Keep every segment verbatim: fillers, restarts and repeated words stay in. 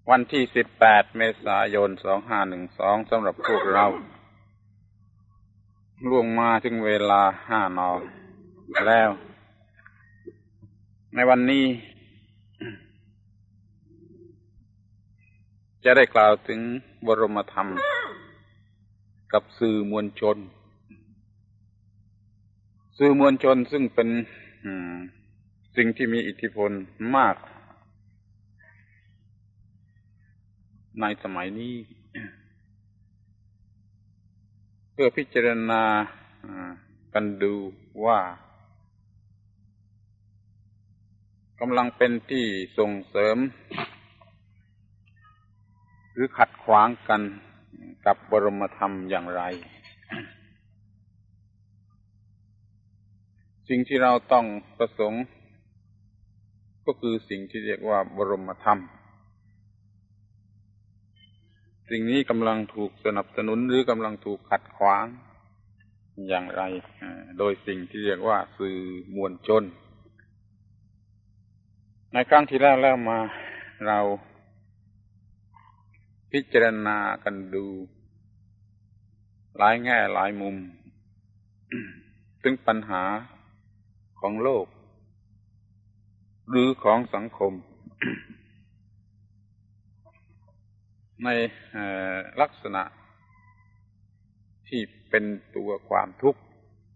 วันที่สิบแปดเมษายนสองห้าหนึ่งสองสำหรับพวกเราล่วงมาถึงเวลาห้านอแล้วในวันนี้จะได้กล่าวถึงบรมธรรมกับสื่อมวลชนสื่อมวลชนซึ่งเป็นสิ่งที่มีอิทธิพลมากในสมัยนี้เพื่อพิจารณากันดูว่ากำลังเป็นที่ส่งเสริมหรือขัดขวางกันกับบรมธรรมอย่างไรสิ่งที่เราต้องประสงค์ก็คือสิ่งที่เรียกว่าบรมธรรมสิ่งนี้กำลังถูกสนับสนุนหรือกำลังถูกขัดขวางอย่างไรโดยสิ่งที่เรียกว่าสื่อมวลชนในครั้งที่แล้วแล้วมาเราพิจารณากันดูหลายแง่หลายมุมถึงปัญหาของโลกหรือของสังคมในลักษณะที่เป็นตัวความทุกข์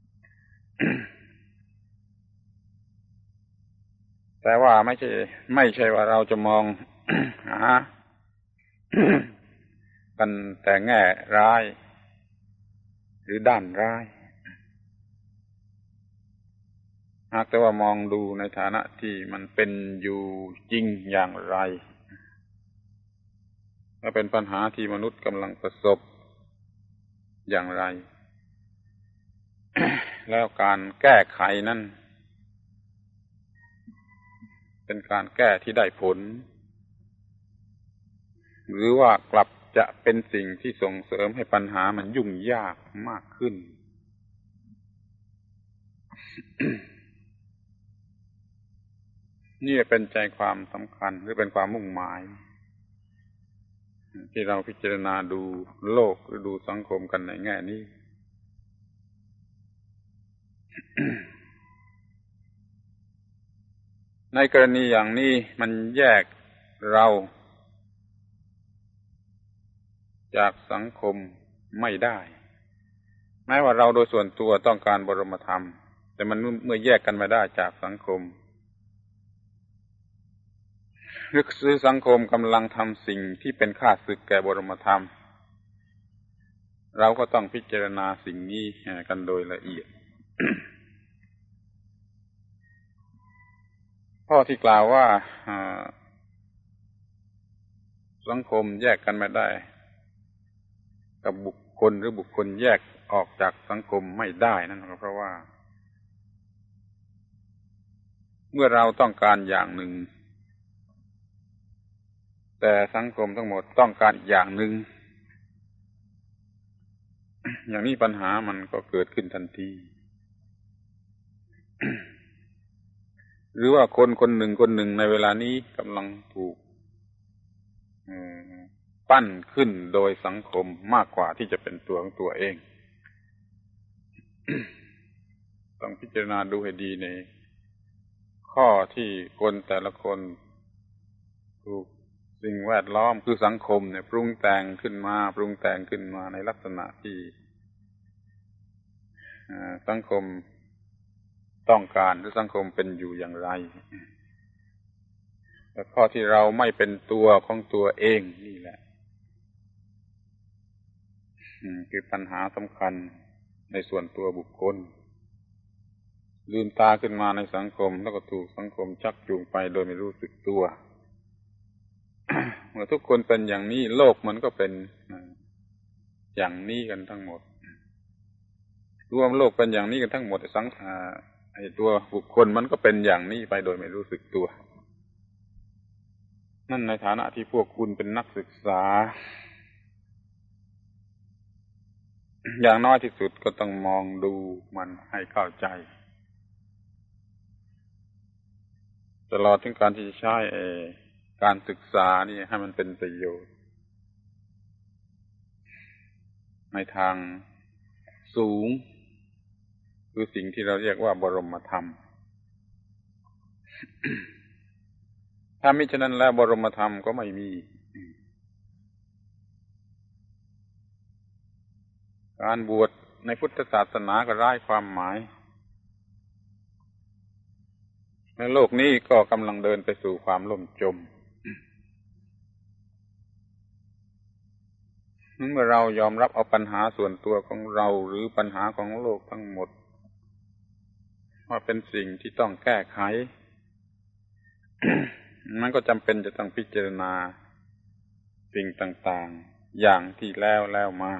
แต่ว่าไม่ใช่ไม่ใช่ว่าเราจะมอง หา กันแต่แง่ร้ายหรือด้านร้ายหากแต่ว่ามองดูในฐานะที่มันเป็นอยู่จริงอย่างไรและเป็นปัญหาที่มนุษย์กำลังประสบอย่างไร แล้วการแก้ไขนั้นเป็นการแก้ที่ได้ผลหรือว่ากลับจะเป็นสิ่งที่ส่งเสริมให้ปัญหามันยุ่งยากมากขึ้น นี่เป็นใจความสำคัญหรือเป็นความมุ่งหมายที่เราพิจารณาดูโลกหรือดูสังคมกันในแง่นี้ ในกรณีอย่างนี้มันแยกเราจากสังคมไม่ได้แม้ว่าเราโดยส่วนตัวต้องการบรมธรรมแต่มันเมื่อแยกกันไม่ได้จากสังคมหรือสังคมกำลังทำสิ่งที่เป็นข้าศึกแก่บรมธรรมเราก็ต้องพิจารณาสิ่งนี้กันโดยละเอียด ข้อที่กล่าวว่าสังคมแยกกันไม่ได้กับบุคคลหรือบุคคลแยกออกจากสังคมไม่ได้นั่นก็เพราะว่าเมื่อเราต้องการอย่างหนึ่งแต่สังคมทั้งหมดต้องการอีกอย่างหนึ่ง อย่างนี้ปัญหามันก็เกิดขึ้นทันที หรือว่าคนคนหนึ่งคนหนึ่งในเวลานี้กำลังถูกปั้นขึ้นโดยสังคมมากกว่าที่จะเป็นตัวของตัวเอง ต้องพิจารณาดูให้ดีในข้อที่คนแต่ละคนถูกสิ่งแวดล้อมคือสังคมเนี่ยปรุงแต่งขึ้นมาปรุงแต่งขึ้นมาในลักษณะที่สังคมต้องการหรือสังคมเป็นอยู่อย่างไรแต่ข้อที่เราไม่เป็นตัวของตัวเองนี่แหละคือปัญหาสำคัญในส่วนตัวบุคคลลืมตาขึ้นมาในสังคมแล้วก็ถูกสังคมชักจูงไปโดยไม่รู้สึกตัว เมื่อทุกคนเป็นอย่างนี้โลกมันก็เป็นอย่างนี้กันทั้งหมดรวมโลกเป็นอย่างนี้กันทั้งหมดสังขารไอ้ตัวบุคคลมันก็เป็นอย่างนี้ไปโดยไม่รู้สึกตัวนั่นในฐานะที่พวกคุณเป็นนักศึกษา อย่างน้อยที่สุดก็ต้องมองดูมันให้เข้าใจตลอดถึงการที่จะใช้การศึกษานี่ให้มันเป็นประโยชน์ในทางสูงคือสิ่งที่เราเรียกว่าบรมธรรม ถ้ามิฉะนั้นแล้วบรมธรรมก็ไม่มีการบวชในพุทธศาสนาก็ไร้ความหมายในโลกนี้ก็กำลังเดินไปสู่ความล่มจมเมื่อเรายอมรับเอาปัญหาส่วนตัวของเราหรือปัญหาของโลกทั้งหมดว่าเป็นสิ่งที่ต้องแก้ไข มันก็จำเป็นจะต้องพิจารณาสิ่งต่างๆอย่างที่แล้วแล้วมา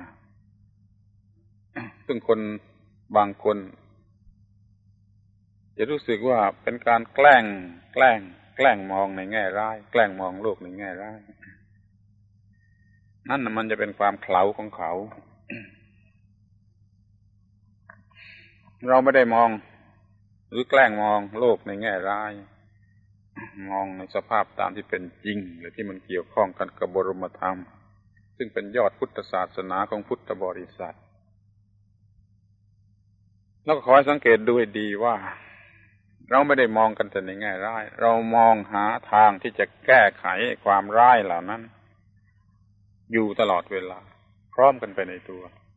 ซึ่งคนบางคนจะรู้สึกว่าเป็นการแกล้งแกล้งแกล้งมองในแง่ร้ายแกล้งมองโลกในแง่ร้ายนั่นน่ะมันจะเป็นความเขลาของเขา เราไม่ได้มองหรือแกล้งมองโลกในแง่ร้ายมองในสภาพตามที่เป็นจริงหรือที่มันเกี่ยวข้องกันกับบรมธรรมซึ่งเป็นยอดพุทธศาสนาของพุทธบริษัทแล้วก็ขอให้สังเกตดูให้ดีว่าเราไม่ได้มองกันแต่ในแง่ร้ายเรามองหาทางที่จะแก้ไขความร้ายเหล่านั้นอยู่ตลอดเวลาพร้อมกันไปในตัว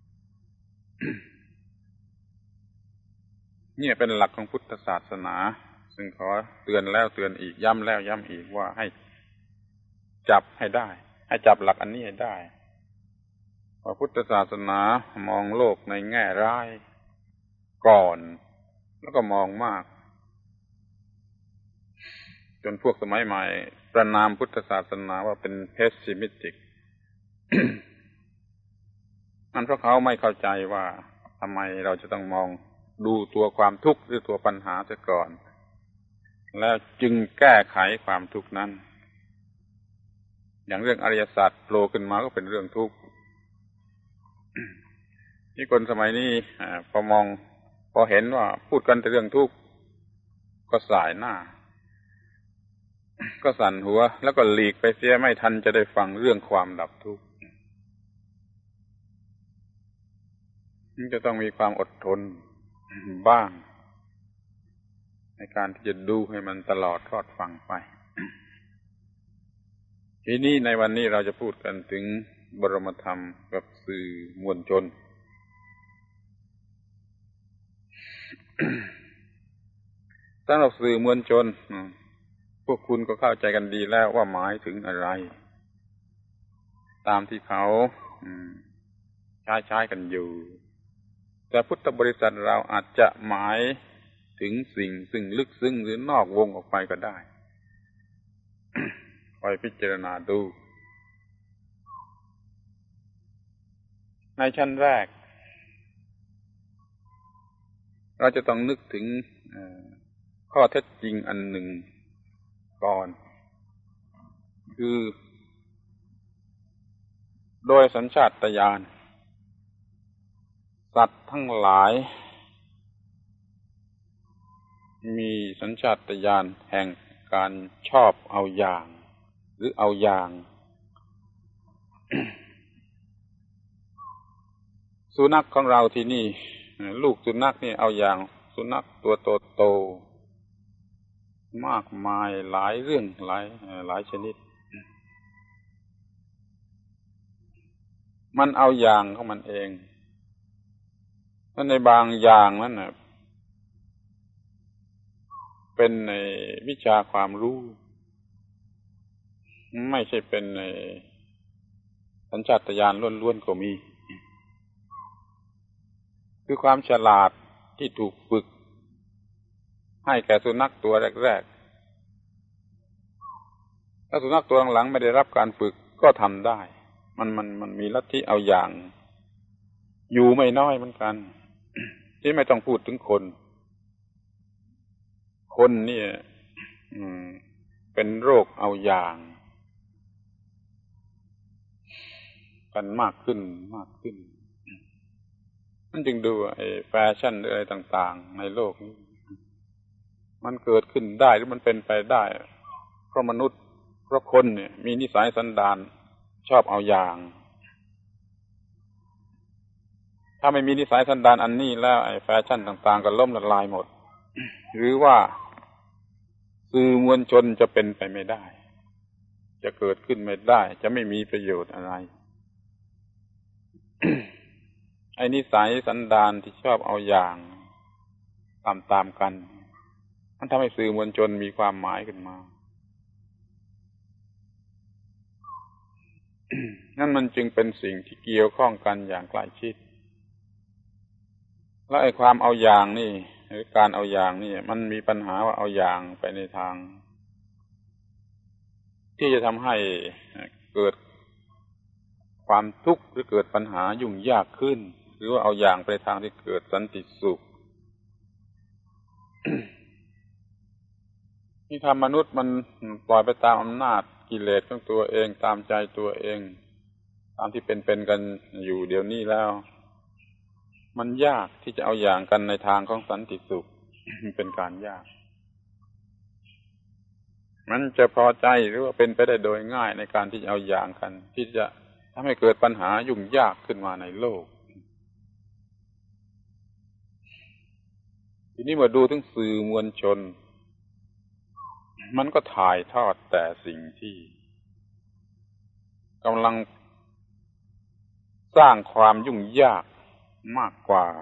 นี่เป็นหลักของพุทธศาสนาซึ่งขอเตือนแล้วเตือนอีกย้ำแล้วย้ำอีกว่าให้จับให้ได้ให้จับหลักอันนี้ให้ได้ว่าพุทธศาสนามองโลกในแง่ร้ายก่อนแล้วก็มองมากจนพวกสมัยใหม่ประณามพุทธศาสนาว่าเป็นเพสซิมิสติก นั่นเพราะเขาไม่เข้าใจว่าทำไมเราจะต้องมองดูตัวความทุกข์หรือตัวปัญหาเสียก่อนแล้วจึงแก้ไขความทุกข์นั้นอย่างเรื่องอริยสัจโผล่ขึ้นมาก็เป็นเรื่องทุกข์ที่คนสมัยนี้พอมองพอเห็นว่าพูดกันแต่เรื่องทุกข์ก็สายหน้าก็สั่นหัวแล้วก็หลีกไปเสียไม่ทันจะได้ฟังเรื่องความดับทุกข์มันจะต้องมีความอดทนบ้างในการที่จะดูให้มันตลอดทอดฟังไป ทีนี้ในวันนี้เราจะพูดกันถึงบรมธรรมกับสื่อมวลชน สำหรับสื่อมวลชนพวกคุณก็เข้าใจกันดีแล้วว่าหมายถึงอะไรตามที่เขาใช้ใช้กันอยู่แต่พุทธบริษัทเราอาจจะหมายถึงสิ่งซึ่งลึกซึ้งหรือนอกวงออกไปก็ได้ คอยพิจารณาดูในชั้นแรกเราจะต้องนึกถึงข้อเท็จจริงอันหนึ่งก่อนคือโดยสัญชาตญาณสัตว์ทั้งหลายมีสัญชาตญาณแห่งการชอบเอาอย่างหรือเอาอย่าง สุนัขของเราที่นี่ลูกสุนัขนี่เอาอย่างสุนัขตัวโตๆมากมายหลายเรื่องหลายหลายชนิดมันเอาอย่างของมันเองและในบางอย่างนั้นน่ะเป็นในวิชาความรู้ไม่ใช่เป็นในสัญชาตญาณล้วนๆก็มีคือความฉลาดที่ถูกฝึกให้แก่สุนัขตัวแรกๆถ้าสุนัขตัวหลังๆไม่ได้รับการฝึกก็ทำได้มันมันมันมีลัทธิเอาอย่างอยู่ไม่น้อยเหมือนกัน ที่ไม่ต้องพูดถึงคนคนนี่เป็นโรคเอาอย่างกันมากขึ้นมากขึ้นนั่นจึงดูไอ้แฟชั่นอะไรต่างๆในโลกนี้มันเกิดขึ้นได้หรือมันเป็นไปได้เพราะมนุษย์เพราะคนเนี่ยมีนิสัยสันดานชอบเอาอย่างถ้าไม่มีนิสัยสันดานอันนี้แล้วไอ้แฟชั่นต่างๆก็ล่มละลายหมด หรือว่าสื่อมวลชนจะเป็นไปไม่ได้จะเกิดขึ้นไม่ได้จะไม่มีประโยชน์อะไร ไอ้นิสัยสันดานที่ชอบเอาอย่างตามๆกันมันทำให้สื่อมวลชนมีความหมายขึ้นมา นั่นมันจึงเป็นสิ่งที่เกี่ยวข้องกันอย่างใกล้ชิดแล้วไอ้ความเอาอย่างนี่หรือการเอาอย่างนี่มันมีปัญหาว่าเอาอย่างไปในทางที่จะทำให้เกิดความทุกข์หรือเกิดปัญหายุ่งยากขึ้นหรือว่าเอาอย่างไปทางที่เกิดสันติสุข นี่ทำมนุษย์มันปล่อยไปตามอำนาจกิเลสของตัวเองตามใจตัวเองตามที่เป็นๆกันอยู่เดี๋ยวนี้แล้วมันยากที่จะเอาอย่างกันในทางของสันติสุข เป็นการยากมันจะพอใจหรือว่าเป็นไปได้โดยง่ายในการที่จะเอาอย่างกันที่จะทำให้เกิดปัญหายุ่งยากขึ้นมาในโลกทีนี้มาดูถึงสื่อมวลชนมันก็ถ่ายทอดแต่สิ่งที่กำลังสร้างความยุ่งยากมากกว่า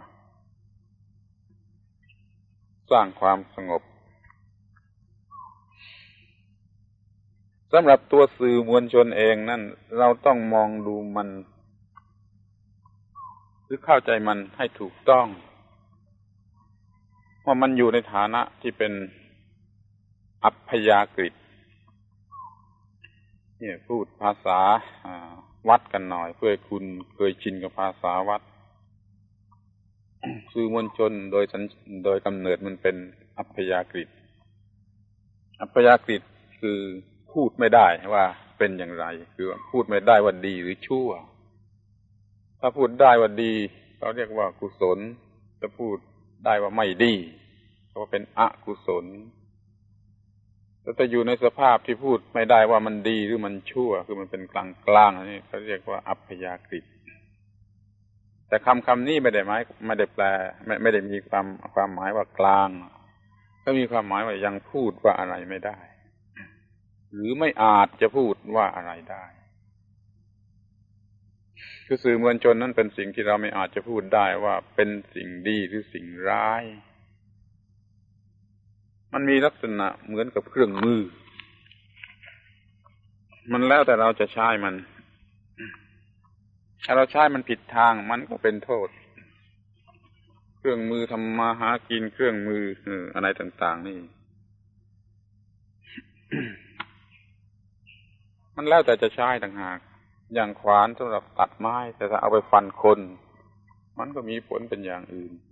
สร้างความสงบสำหรับตัวสื่อมวลชนเองนั่นเราต้องมองดูมันหรือเข้าใจมันให้ถูกต้องว่ามันอยู่ในฐานะที่เป็นอัพยากฤตเนี่ยพูดภาษาวัดกันหน่อยเพื่อให้คุณเคยชินกับภาษาวัด สื่อมวลชนโดยโดยกำเนิดมันเป็นอัพยากฤตอัพยากฤตคือพูดไม่ได้ว่าเป็นอย่างไรคือพูดไม่ได้ว่าดีหรือชั่วถ้าพูดได้ว่าดีเขาเรียกว่ากุศลถ้าพูดได้ว่าไม่ดีเขาว่าเป็นอกุศลแต่ถ้าอยู่ในสภาพที่พูดไม่ได้ว่ามันดีหรือมันชั่วคือมันเป็นกลางๆอันนี้เขาเรียกว่าอัพยากฤตแต่คำคำนี้ไม่ได้หมายไม่ได้แปลไม่ไม่ได้มีความความหมายว่ากลางก็มีความหมายว่ายังพูดว่าอะไรไม่ได้หรือไม่อาจจะพูดว่าอะไรได้คือสื่อมวลชนนั้นเป็นสิ่งที่เราไม่อาจจะพูดได้ว่าเป็นสิ่งดีหรือสิ่งร้ายมันมีลักษณะเหมือนกับเครื่องมือมันแล้วแต่เราจะใช้มันถ้าเราใช้มันผิดทางมันก็เป็นโทษเครื่องมือทำมาหากินเครื่องมือเอออะไรต่างๆนี่ มันแล้วแต่จะใช้ต่างหากอย่างขวานสำหรับตัดไม้แต่ถ้าเอาไปฟันคนมันก็มีผลเป็นอย่างอื่น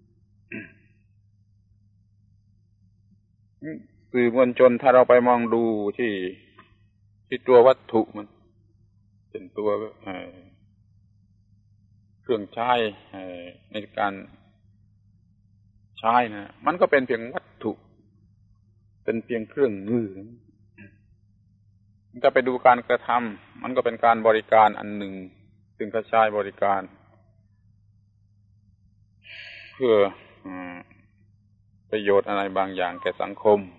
สื่อมวลชนถ้าเราไปมองดูที่ที่ตัววัตถุมันเป็นตัวเครื่องใช้ในการใช้นะมันก็เป็นเพียงวัตถุเป็นเพียงเครื่องมือถ้าไปดูการกระทำมันก็เป็นการบริการอันหนึ่งซึ่งเขาใช้บริการเพื่อประโยชน์อะไรบางอย่างแก่สังคม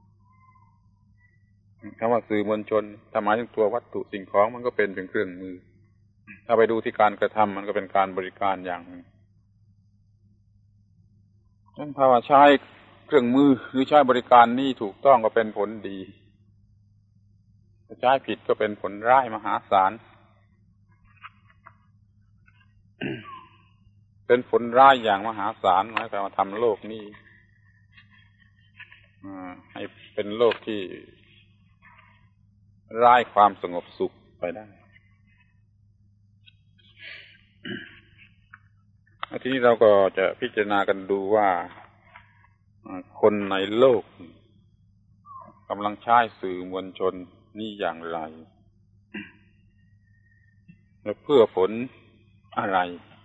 คำว่าสื่อมวลชนถ้าหมายถึงตัววัตถุสิ่งของมันก็เป็นเพียงเครื่องมือถ้าไปดูที่การกระทำมันก็เป็นการบริการอย่างหนึ่งฉะนั้นภาวะใช้เครื่องมือหรือใช้บริการนี่ถูกต้องก็เป็นผลดีถ้าใช้ผิดก็เป็นผลร้ายมหาศาล เป็นผลร้ายอย่างมหาศาลหมายความว่าทำโลกนี้ให้เป็นโลกที่ร้ายความสงบสุขไปได้ทีนี้เราก็จะพิจารณากันดูว่าคนในโลกกำลังใช้สื่อมวลชนนี่อย่างไรและเพื่อผลอะไร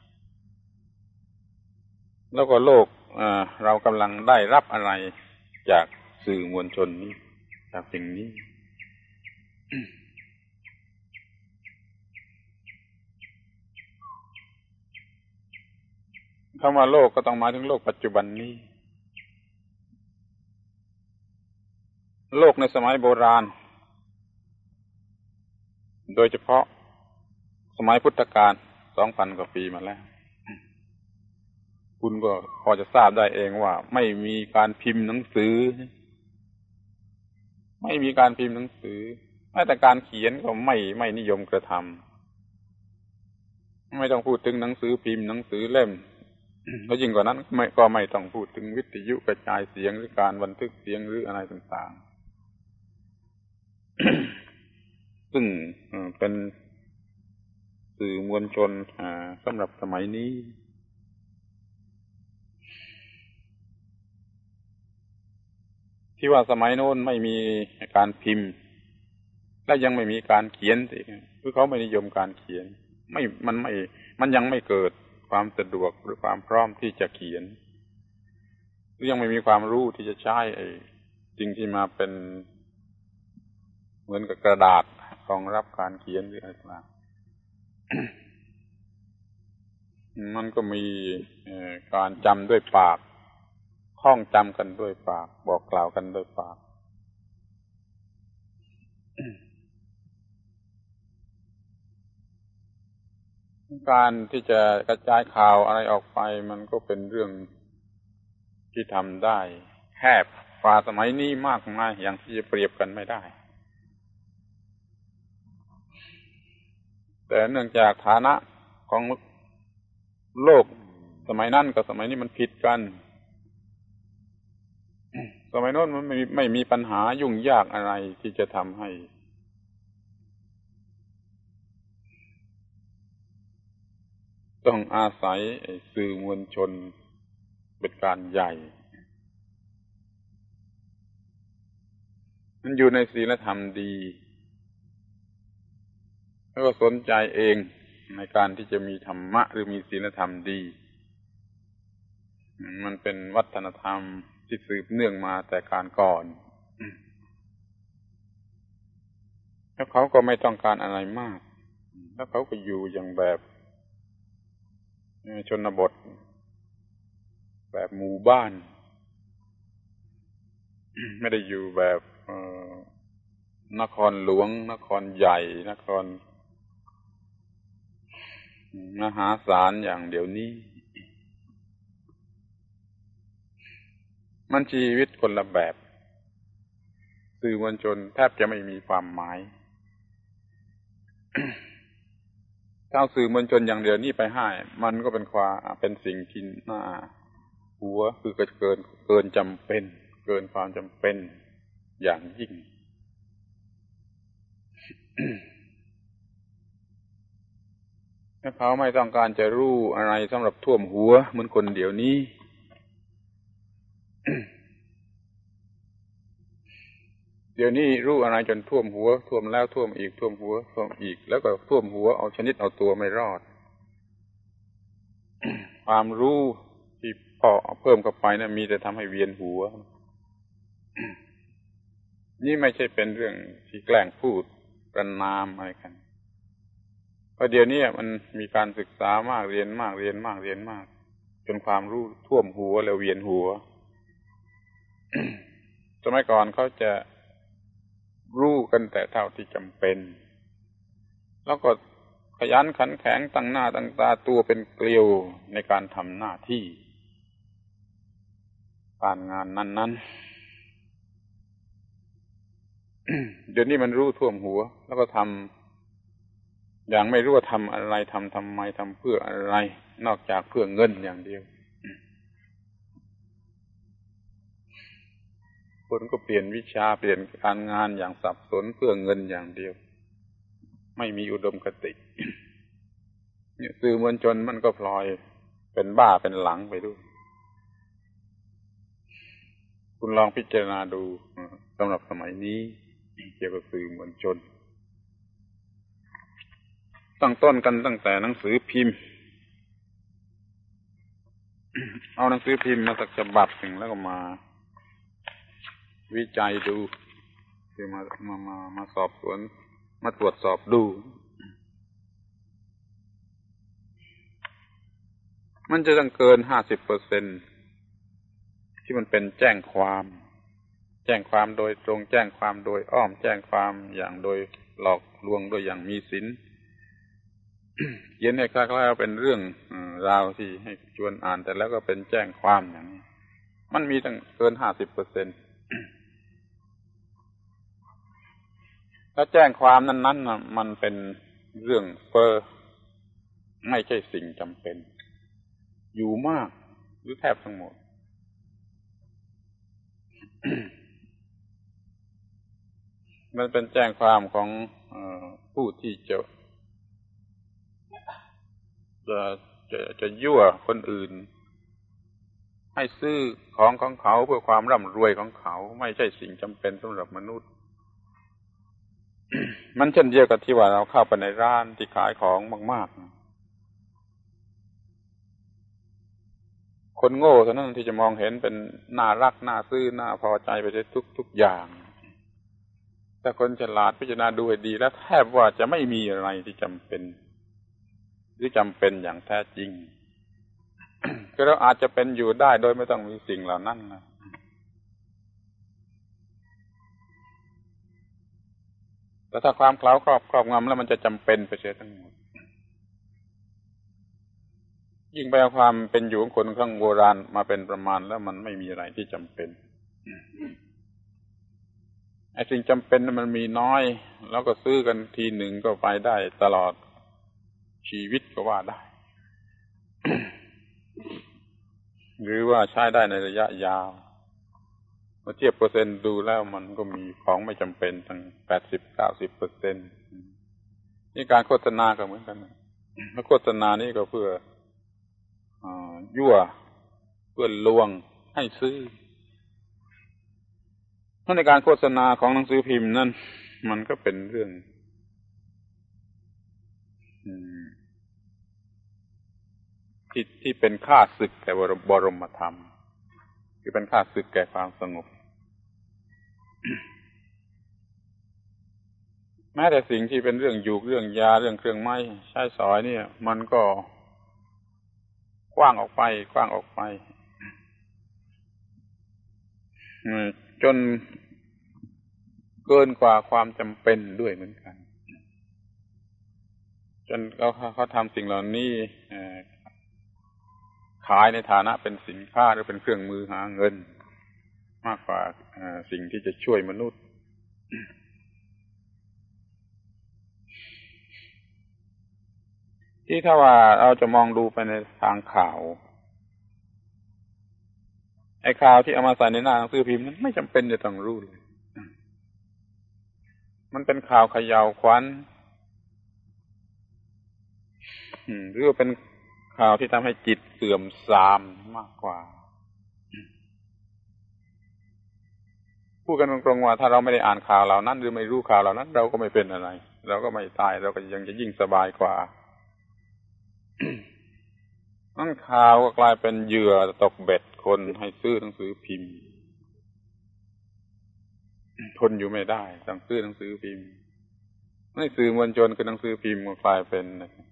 แล้วก็โลกเรากำลังได้รับอะไรจากสื่อมวลชนนี้จากสิ่งนี้คำว่าโลกก็ต้องหมายถึงโลกปัจจุบันนี้โลกในสมัยโบราณโดยเฉพาะสมัยพุทธกาล สองพัน กว่าปีมาแล้วคุณก็พอจะทราบได้เองว่าไม่มีการพิมพ์หนังสือไม่มีการพิมพ์หนังสือแม้แต่การเขียนก็ไม่ไม่นิยมกระทำไม่ต้องพูดถึงหนังสือพิมพ์หนังสือเล่มแล้วยิ่งกว่านั้นไม่ก็ไม่ต้องพูดถึงวิทยุกระจายเสียงหรือการบันทึกเสียงหรืออะไรต่างๆ ซึ่งเป็นสื่อมวลชนสำหรับสมัยนี้ที่ว่าสมัยโน้นไม่มีการพิมพ์และยังไม่มีการเขียนสิคือเขาไม่นิยมการเขียนไม่มันไม่มันยังไม่เกิดความสะดวกหรือความพร้อมที่จะเขียนหรือยังไม่มีความรู้ที่จะใช้ไอ้สิ่งที่มาเป็นเหมือนกับกระดาษรองรับการเขียนหรืออะไรต่างมันก็มีการจำด้วยปากท่องจำกันด้วยปากบอกกล่าวกันด้วยปากการที่จะกระจายข่าวอะไรออกไปมันก็เป็นเรื่องที่ทำได้แคบกว่าสมัยนี้มากมายอย่างที่จะเปรียบกันไม่ได้แต่เนื่องจากฐานะของโลกสมัยนั้นกับสมัยนี้มันผิดกันสมัยโน้นมันไม่ไม่มีปัญหายุ่งยากอะไรที่จะทำให้ต้องอาศัยสื่อมวลชนเป็นการใหญ่มันอยู่ในศีลธรรมดีแล้วก็สนใจเองในการที่จะมีธรรมะหรือมีศีลธรรมดีมันเป็นวัฒนธรรมที่สืบเนื่องมาแต่การก่อนแล้วเขาก็ไม่ต้องการอะไรมากแล้วเขาก็อยู่อย่างแบบชนบทแบบหมู่บ้านไม่ได้อยู่แบบนครหลวงนครใหญ่นครมหาศาลอย่างเดี๋ยวนี้มันชีวิตคนละแบบสื่อมวลชนแทบจะไม่มีความหมายถ้าสื่อมวลชนอย่างเดียวนี้ไปให้มันก็เป็นความเป็นสิ่งที่น่าหัวคือเกินเกินเกินจำเป็นเกินความจำเป็นอย่างยิ่ง ถ้าเขาไม่ต้องการจะรู้อะไรสำหรับท่วมหัวเหมือนคนเดี๋ยวนี้ เดี๋ยวนี้รู้อะไรจนท่วมหัวท่วมแล้วท่วมอีกท่วมหัวท่วมอีกแล้วก็ท่วมหัวเอาชนิดเอาตัวไม่รอด ความรู้ที่พอเพิ่มเข้าไปนะมีแต่ทำให้เวียนหัว นี่ไม่ใช่เป็นเรื่องที่แกล้งพูดประณามอะไรกันเพราะเดี๋ยวนี้มันมีการศึกษามากเรียนมากเรียนมากเรียนมากจนความรู้ท่วมหัวแล้วเวียนหัว สมัยก่อนเขาจะรู้กันแต่เท่าที่จำเป็นแล้วก็ขยันขันแข็งตั้งหน้าตั้งตาตัวเป็นเกลียวในการทำหน้าที่การงานนั้นๆ เดี๋ยวนี้มันรู้ท่วมหัวแล้วก็ทำอย่างไม่รู้ว่าทำอะไรทำทำไมทำเพื่ออะไรนอกจากเพื่อเงินอย่างเดียวคนก็เปลี่ยนวิชาเปลี่ยนการงานอย่างสับสนเพื่อเงินอย่างเดียวไม่มีอุดมคติเนี่ยสื่อมวลชนมันก็พลอยเป็นบ้าเป็นหลังไปด้วยคุณลองพิจารณาดูสำหรับสมัยนี้เกี่ยวกับสื่อมวลชนตั้งต้นกันตั้งแต่หนังสือพิมพ์ เอาหนังสือพิมพ์มาสักฉบับหนึ่งแล้วก็มาวิจัยดูคือมามามามาสอบสวนมาตรวจสอบดูมันจะต้องเกิน ห้าสิบเปอร์เซ็นต์ ที่มันเป็นแจ้งความแจ้งความโดยตรงแจ้งความโดยอ้อมแจ้งความอย่างโดยหลอกลวงโดยอย่างมีศีล เขียนให้คล้ายๆเป็นเรื่องราวที่ให้ชวนอ่านแต่แล้วก็เป็นแจ้งความอย่างนี้มันมีตั้งเกิน ห้าสิบเปอร์เซ็นต์ แล้วแจ้งความนั้นๆน่ะมันเป็นเรื่องเพ้อไม่ใช่สิ่งจำเป็นอยู่มากหรือแทบทั้งหมด มันเป็นแจ้งความของเอ่อผู้ที่จะจะจะจะยั่วคนอื่นให้ซื้อของของเขาเพื่อความร่ำรวยของเขาไม่ใช่สิ่งจำเป็นสำหรับมนุษย์ มันเช่นเดียวกับที่ว่าเราเข้าไปในร้านที่ขายของมากๆคนโง่เท่านั้นที่จะมองเห็นเป็นน่ารักน่าซื้อน่าพอใจไปได้ทุกทุกอย่างแต่คนฉลาดพิจารณาดูให้ดีแล้วแทบว่าจะไม่มีอะไรที่จำเป็นหรือจำเป็นอย่างแท้จริง ก็เราอาจจะเป็นอยู่ได้โดยไม่ต้องมีสิ่งเหล่านั้นนะแต่ถ้าความเคล้าครอบครอบงำแล้วมันจะจำเป็นไปเสียทั้งหมดยิ่งไปเอาความเป็นอยู่ของคนครั้งโบราณมาเป็นประมาณแล้วมันไม่มีอะไรที่จำเป็นไอ้สิ่งจำเป็นนั้นมันมีน้อยแล้วก็ซื้อกันทีหนึ่งก็ไปได้ตลอดชีวิตก็ว่าได้ หรือว่าใช้ได้ในระยะยาวเมื่อเทียบเปอร์เซ็นต์ดูแล้วมันก็มีของไม่จำเป็นทั้ง แปดสิบถึงเก้าสิบเปอร์เซ็นต์ นี่การโฆษณาก็เหมือนกันแล้วโฆษณานี้ก็เพื่ออ่ายั่วเพื่อลวงให้ซื้อเพราะในการโฆษณาของหนังสือพิมพ์นั่นมันก็เป็นเรื่องที่ที่เป็นค่าศึกแก่บรมธรรมคือเป็นค่าศึกแก่ความสงบ แม้แต่สิ่งที่เป็นเรื่องยูกเรื่องยาเรื่องเครื่องไม้ใช้สอยเนี่ยมันก็กว้างออกไปกว้างออกไปจนเกินกว่าความจำเป็นด้วยเหมือนกันจนเขาเขาทำสิ่งเหล่านี้ขายในฐานะเป็นสินค้าหรือเป็นเครื่องมือหาเงินมากกว่าสิ่งที่จะช่วยมนุษย์ที่ถ้าว่าเราจะมองดูไปในทางข่าวไอ้ข่าวที่เอามาใส่ในหน้าหนังสือพิมพ์นั้นไม่จำเป็นจะต้องรู้เลยมันเป็นข่าวเขย่าวขวัญหรือว่าเป็นข่าวที่ทำให้จิตเสื่อมทรามมากกว่าพูดกันตรงๆว่าถ้าเราไม่ได้อ่านข่าวเหล่านั้นหรือไม่รู้ข่าวเหล่านั้นเราก็ไม่เป็นอะไรเราก็ไม่ตายเราก็ยังจะยิ่งสบายกว่า นั่นข่าวก็กลายเป็นเหยื่อตกเบ็ดคนให้ซื้อหนังสือพิมพ์ทนอยู่ไม่ได้ต้องซื้อหนังสือพิมพ์ไม่สื่อมวลชนคือหนังสือพิมพ์ก็กลายเป็น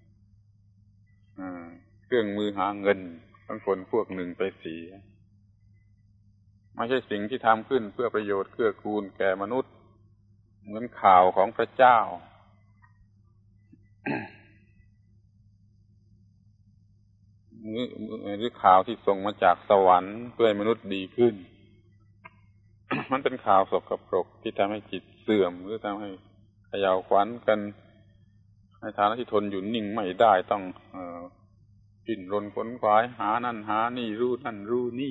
เครื่องมือหาเงินของคนพวกหนึ่งไปเสียไม่ใช่สิ่งที่ทำขึ้นเพื่อประโยชน์เกื้อกูลแก่มนุษย์เหมือนข่าวของพระเจ้า หรือข่าวที่ส่งมาจากสวรรค์เพื่อให้มนุษย์ดีขึ้น มันเป็นข่าวสกปรกที่ทำให้จิตเสื่อมหรือทำให้เขย่าวขวัญกันในฐานะที่ทนอยู่นิ่งไม่ได้ต้องเอ่อดิ้นรนขวนขวายหานั่นหานี่รู้นั่นรู้นี่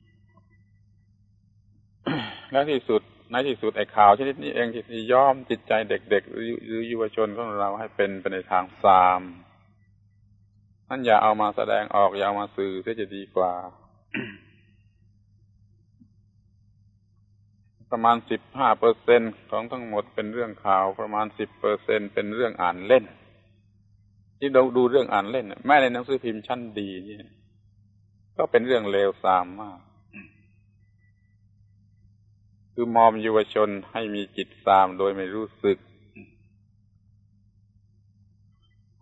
และที่สุดในที่สุดไอ้ข่าวชนิดนี้เองที่ย้อมจิตใจเด็กๆหรือเยาวชนของเราให้เป็นไปในทางทรามนั่นอย่าเอามาแสดงออกอย่าเอามาสื่อเสียจะดีกว่า ประมาณ สิบห้าเปอร์เซ็นต์ ของทั้งหมดเป็นเรื่องข่าวประมาณ สิบเปอร์เซ็นต์ เป็นเรื่องอ่านเล่นที่เราดูเรื่องอ่านเล่นแม้ในหนังสือพิมพ์ชั้นดีนี่ก็เป็นเรื่องเลวทรามมากคือมอมเยาวชนให้มีจิตทรามโดยไม่รู้สึก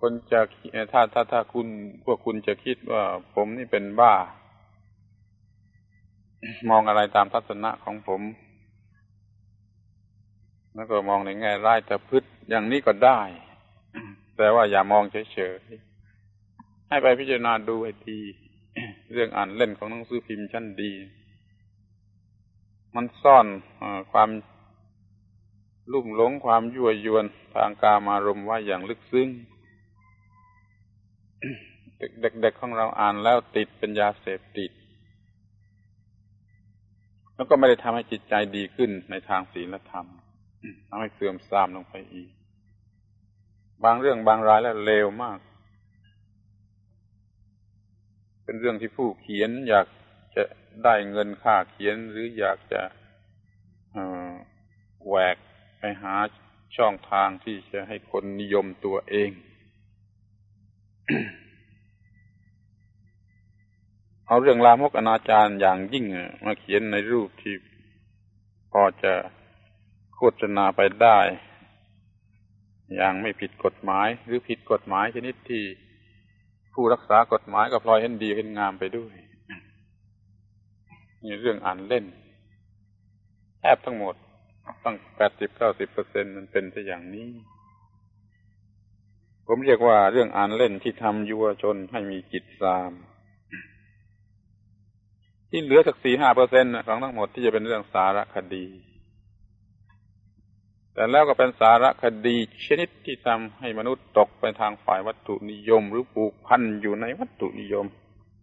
คนจะถ้าถ้าถ้าคุณพวกคุณจะคิดว่าผมนี่เป็นบ้ามองอะไรตามทัศนะของผมแล้วก็มองในแง่ร้ายแต่พึดอย่างนี้ก็ได้แต่ว่าอย่ามองเฉยๆให้ไปพิจารณาดูให้ดีเรื่องอ่านเล่นของหนังสือพิมพ์ชั้นดีมันซ่อนเอ่อความลุ่มหลงความยั่วยวนทางกามารมณ์ไว้อย่างลึกซึ้งเด็กๆของเราอ่านแล้วติดเป็นยาเสพติดแล้วก็ไม่ได้ทำให้จิตใจดีขึ้นในทางศีลธรรมทำให้เสื่อมทรามลงไปอีกบางเรื่องบางรายแล้วเลวมากเป็นเรื่องที่ผู้เขียนอยากจะได้เงินค่าเขียนหรืออยากจะเอ่อแหวกไปหาช่องทางที่จะให้คนนิยมตัวเอง เอาเรื่องลามกอนาจารอย่างยิ่งมาเขียนในรูปที่พอจะโฆษณาไปได้อย่างไม่ผิดกฎหมายหรือผิดกฎหมายชนิดที่ผู้รักษากฎหมายก็พลอยเห็นดีเห็นงามไปด้วยนี่เรื่องอ่านเล่นแทบทั้งหมดตั้ง แปดสิบถึงเก้าสิบเปอร์เซ็นต์ มันเป็นซะอย่างนี้ผมเรียกว่าเรื่องอ่านเล่นที่ทำยุวชนให้มีจิตทรามที่เหลือสัก สี่ถึงห้าเปอร์เซ็นต์ ของทั้งหมดที่จะเป็นเรื่องสารคดีแต่แล้วก็เป็นสารคดีชนิดที่ทำให้มนุษย์ตกไปทางฝ่ายวัตถุนิยมหรือผูกพันอยู่ในวัตถุนิยม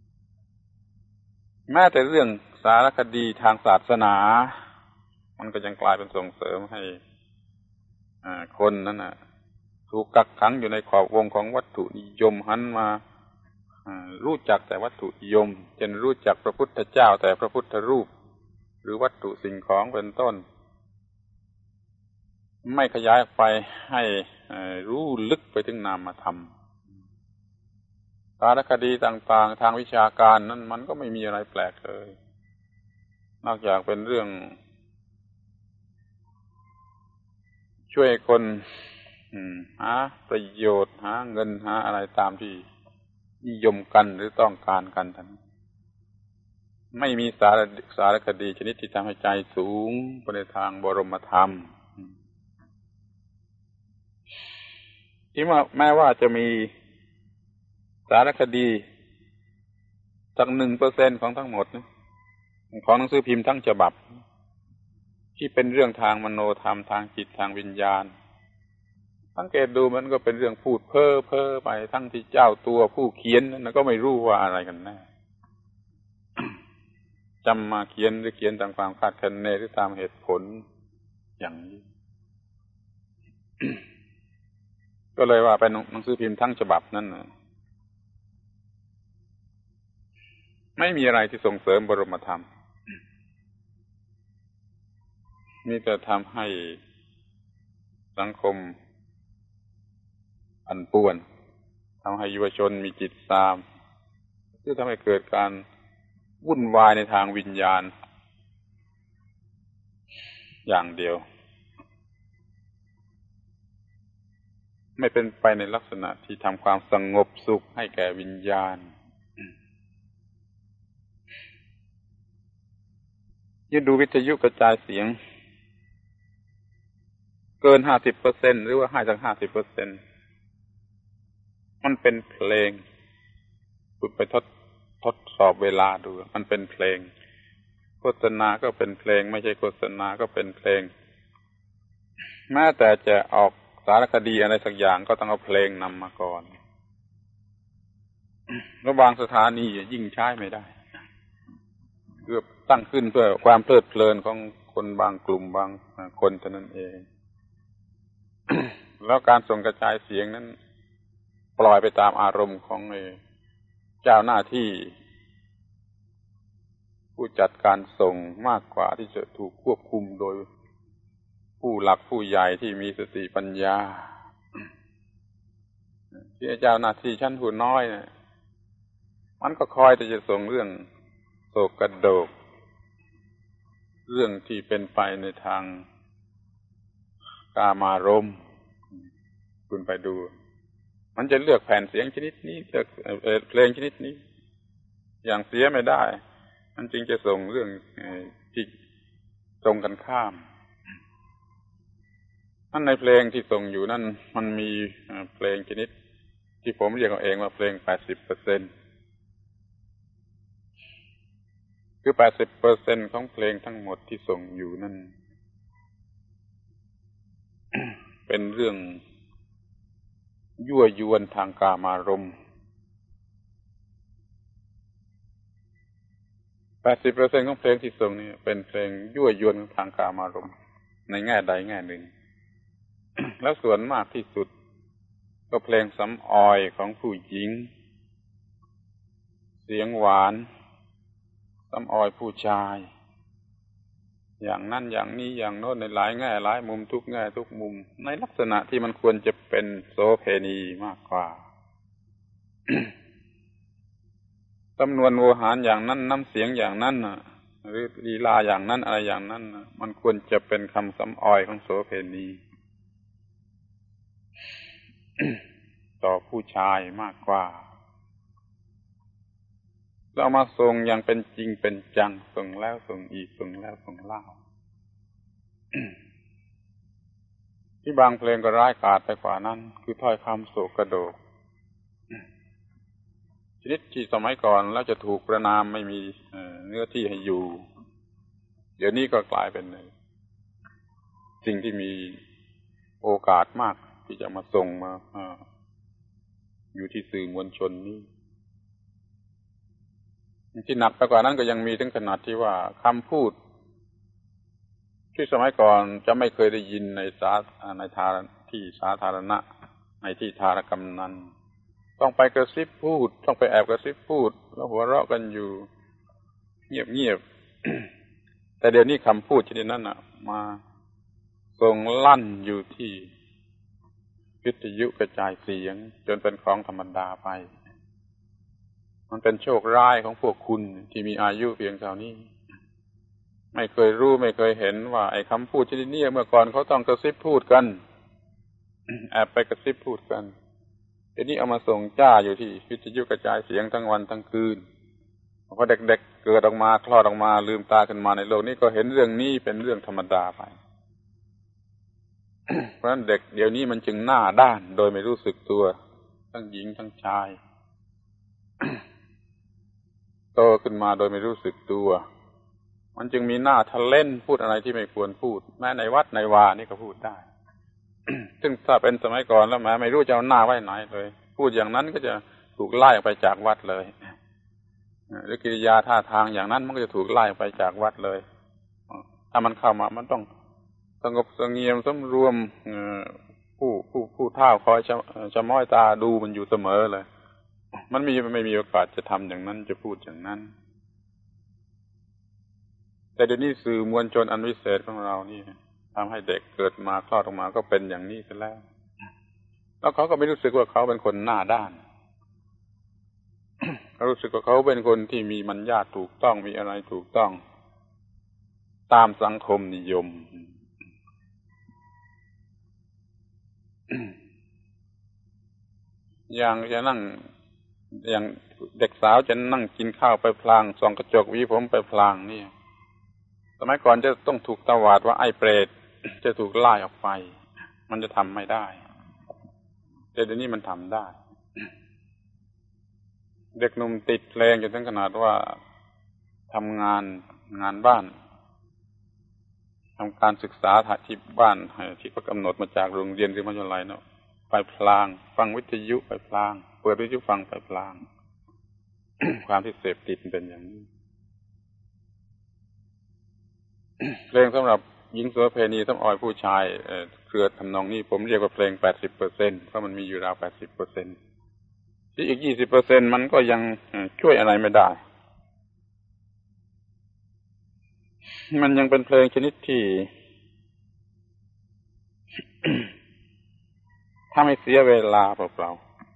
แม้แต่เรื่องสารคดีทางศาสนามันก็ยังกลายเป็นส่งเสริมให้คนนั้นน่ะถูกกักขังอยู่ในขอบวงของวัตถุนิยมหันมารู้จักแต่วัตถุนิยมเช่นรู้จักพระพุทธเจ้าแต่พระพุทธรูปหรือวัตถุสิ่งของเป็นต้นไม่ขยายไปให้รู้ลึกไปถึงนามธรรมสารคดีต่างๆทางวิชาการนั้นมันก็ไม่มีอะไรแปลกเลยนอกจากเป็นเรื่องช่วยคนหาประโยชน์หาเงินหาอะไรตามที่นิยมกันหรือต้องการกันทั้งไม่มีสารสารคดีชนิดที่ทำให้ใจสูงไปในทางบรมธรรมที่ว่าแม้ว่าจะมีสารคดีสักหนึ่งเปอร์เซ็นต์ของทั้งหมดของหนังสือพิมพ์ทั้งฉบับที่เป็นเรื่องทางมโนธรรมทางจิตทางวิญญาณสังเกตดูมันก็เป็นเรื่องพูดเพ้อเพ้อไปทั้งที่เจ้าตัวผู้เขียนนั้นก็ไม่รู้ว่าอะไรกันแน่ จำมาเขียนหรือเขียนตามความคาดคะเนหรือตามเหตุผลอย่างนี้ ก็เลยว่าเป็นหนังสือพิมพ์ทั้งฉบับนั้นไม่มีอะไรที่ส่งเสริมบรมธรรมมีแต่ทำให้สังคมปั่นป่วนทำให้ยุวชนมีจิตทรามซึ่งทำให้เกิดการวุ่นวายในทางวิญญาณอย่างเดียวไม่เป็นไปในลักษณะที่ทำความสงบสุขให้แก่วิญญาณยิ่งดูวิทยุกระจายเสียงเกิน ห้าสิบเปอร์เซ็นต์ หรือว่าให้สัก ห้าสิบเปอร์เซ็นต์ มันเป็นเพลงคุณไปทดทดสอบเวลาดูมันเป็นเพลงโฆษณาก็เป็นเพลงไม่ใช่โฆษณาก็เป็นเพลงแม้แต่จะออกสารคดีอะไรสักอย่างก็ต้องเอาเพลงนำมาก่อนแล้วบางสถานียิ่งใช้ไม่ได้เพื่อตั้งขึ้นเพื่อความเพลิดเพลินของคนบางกลุ่มบางคนเท่านั้นเอง แล้วการส่งกระจายเสียงนั้นปล่อยไปตามอารมณ์ของเจ้าหน้าที่ผู้จัดการส่งมากกว่าที่จะถูกควบคุมโดยผู้หลักผู้ใหญ่ที่มีสติปัญญาที่เจ้าหน้าที่ชั้นผู้น้อยเนี่ยมันก็คอยแต่จะส่งเรื่องโศกโศกเรื่องที่เป็นไปในทางกามารมณ์คุณไปดูมันจะเลือกแผ่นเสียงชนิดนี้เลือกเพลงชนิดนี้อย่างเสียไม่ได้มันจึงจะส่งเรื่องที่ตรงกันข้ามนั่นในเพลงที่ส่งอยู่นั่นมันมีเพลงชนิดที่ผมเรียกเอาเองว่าเพลง แปดสิบเปอร์เซ็นต์ คือ แปดสิบเปอร์เซ็นต์ ของเพลงทั้งหมดที่ส่งอยู่นั่น เป็นเรื่องยั่วยวนทางกามารมณ์ แปดสิบเปอร์เซ็นต์ ของเพลงที่ส่งนี่เป็นเพลงยั่วยวนทางกามารมณ์ในแง่ใดแง่หนึ่ง แล้วส่วนมากที่สุดก็เพลงสำออยของผู้หญิงเสียงหวานสำออยผู้ชายอย่างนั้นอย่างนี้อย่างโน้นในหลายแง่หลายมุมทุกแง่ทุกมุมในลักษณะที่มันควรจะเป็นโสเภณีมากกว่า จำนวนโวหารอย่างนั้นน้ำเสียงอย่างนั้นน่ะหรือลีลาอย่างนั้นอะไรอย่างนั้นน่ะมันควรจะเป็นคำสำออยของโสเภณี ต่อผู้ชายมากกว่าเรามาส่งอย่างเป็นจริงเป็นจังส่งแล้วส่งอีกส่งแล้วส่งเล่า ที่บางเพลงก็ร้ายกาจไปกว่านั้นคือถ้อยคำโศกกระโดกชนิดที่สมัยก่อนแล้วจะถูกประณามไม่มีเนื้อที่ให้อยู่เดี๋ยวนี้ก็กลายเป็นสิ่งที่มีโอกาสมากที่จะมาส่งมาอยู่ที่สื่อมวลชนนี้ที่หนักไปกว่านั้นก็ยังมีถึงขนาดที่ว่าคำพูดที่สมัยก่อนจะไม่เคยได้ยินในสาในทางที่สาธารณะในที่ทารกำนันต้องไปกระซิบพูดต้องไปแอบกระซิบพูดแล้วหัวเราะกันอยู่เงียบๆ แต่เดี๋ยวนี้คำพูดชนิดนั้นน่ะมาส่งลั่นอยู่ที่วิทยุกระจายเสียงจนเป็นของธรรมดาไปมันเป็นโชคร้ายของพวกคุณที่มีอายุเพียงเท่านี้ไม่เคยรู้ไม่เคยเห็นว่าไอ้คำพูดชนิดนี้เมื่อก่อนเขาต้องกระซิบพูดกัน แอบไปกระซิบพูดกันทีนี้เอามาส่งจ้าอยู่ที่วิทยุกระจายเสียงทั้งวันทั้งคืนพอเด็กๆเกิดออกมาคลอดออกมาลืมตาขึ้นมาในโลกนี้ก็เห็นเรื่องนี้เป็นเรื่องธรรมดาไป เพราะฉะนั้นเด็กเดี๋ยวนี้มันจึงหน้าด้านโดยไม่รู้สึกตัวทั้งหญิงทั้งชาย โตขึ้นมาโดยไม่รู้สึกตัวมันจึงมีหน้าทะเล่นพูดอะไรที่ไม่ควรพูดแม้ในวัดในวานี่ก็พูดได้ ซึ่งถ้าเป็นสมัยก่อนแล้วแม้ไม่รู้จะเอาหน้าไว้ไหนเลยพูดอย่างนั้นก็จะถูกไล่ออกไปจากวัดเลยหรือกิริยาท่าทางอย่างนั้นมันก็จะถูกไล่ออกไปจากวัดเลยถ้ามันเข้ามามันต้องสงบเสงี่ยมสำรวมผู้ผู้ผู้เฒ่าคอยชะชะม้อยตาดูมันอยู่เสมอเลยมันมีไม่มีโอกาสจะทำอย่างนั้นจะพูดอย่างนั้นแต่เดี๋ยวนี้สื่อมวลชนอันวิเศษของเรานี่ทำให้เด็กเกิดมาคลอดออกมาก็เป็นอย่างนี้ซะแล้วแล้วเขาก็ไม่รู้สึกว่าเขาเป็นคนหน้าด้าน เขารู้สึกว่าเขาเป็นคนที่มีมัญญาถูกต้องมีอะไรถูกต้องตามสังคมนิยม อย่างจะนั่งอย่างเด็กสาวจะนั่งกินข้าวไปพลางส่องกระจกหวีผมไปพลางนี่สมัยก่อนจะต้องถูกตวาดว่าไอ้เปรตจะถูกไล่ออกไปมันจะทำไม่ได้แต่เดี๋ยวนี้มันทำได้ เด็กหนุ่มติดเพลงจนถึงขนาดว่าทำงานงานบ้านทำการศึกษาที่บ้านที่เขากำหนดมาจากโรงเรียนหรือมหาวิทยาลัยเนาะไปพลางฟังวิทยุไปพลางเปิดวิทยุฟังไปพลาง ความที่เสพติดเป็นอย่างนี้ เพลงสำหรับหญิงโสเภณีสำออยผู้ชายเครือทำนองนี้ผมเรียกว่าเพลง แปดสิบเปอร์เซ็นต์ เพราะมันมีอยู่ราว แปดสิบเปอร์เซ็นต์ ที่อีก ยี่สิบเปอร์เซ็นต์ มันก็ยังช่วยอะไรไม่ได้มันยังเป็นเพลงชนิดที่ ถ้าไม่เสียเวลาเปล่า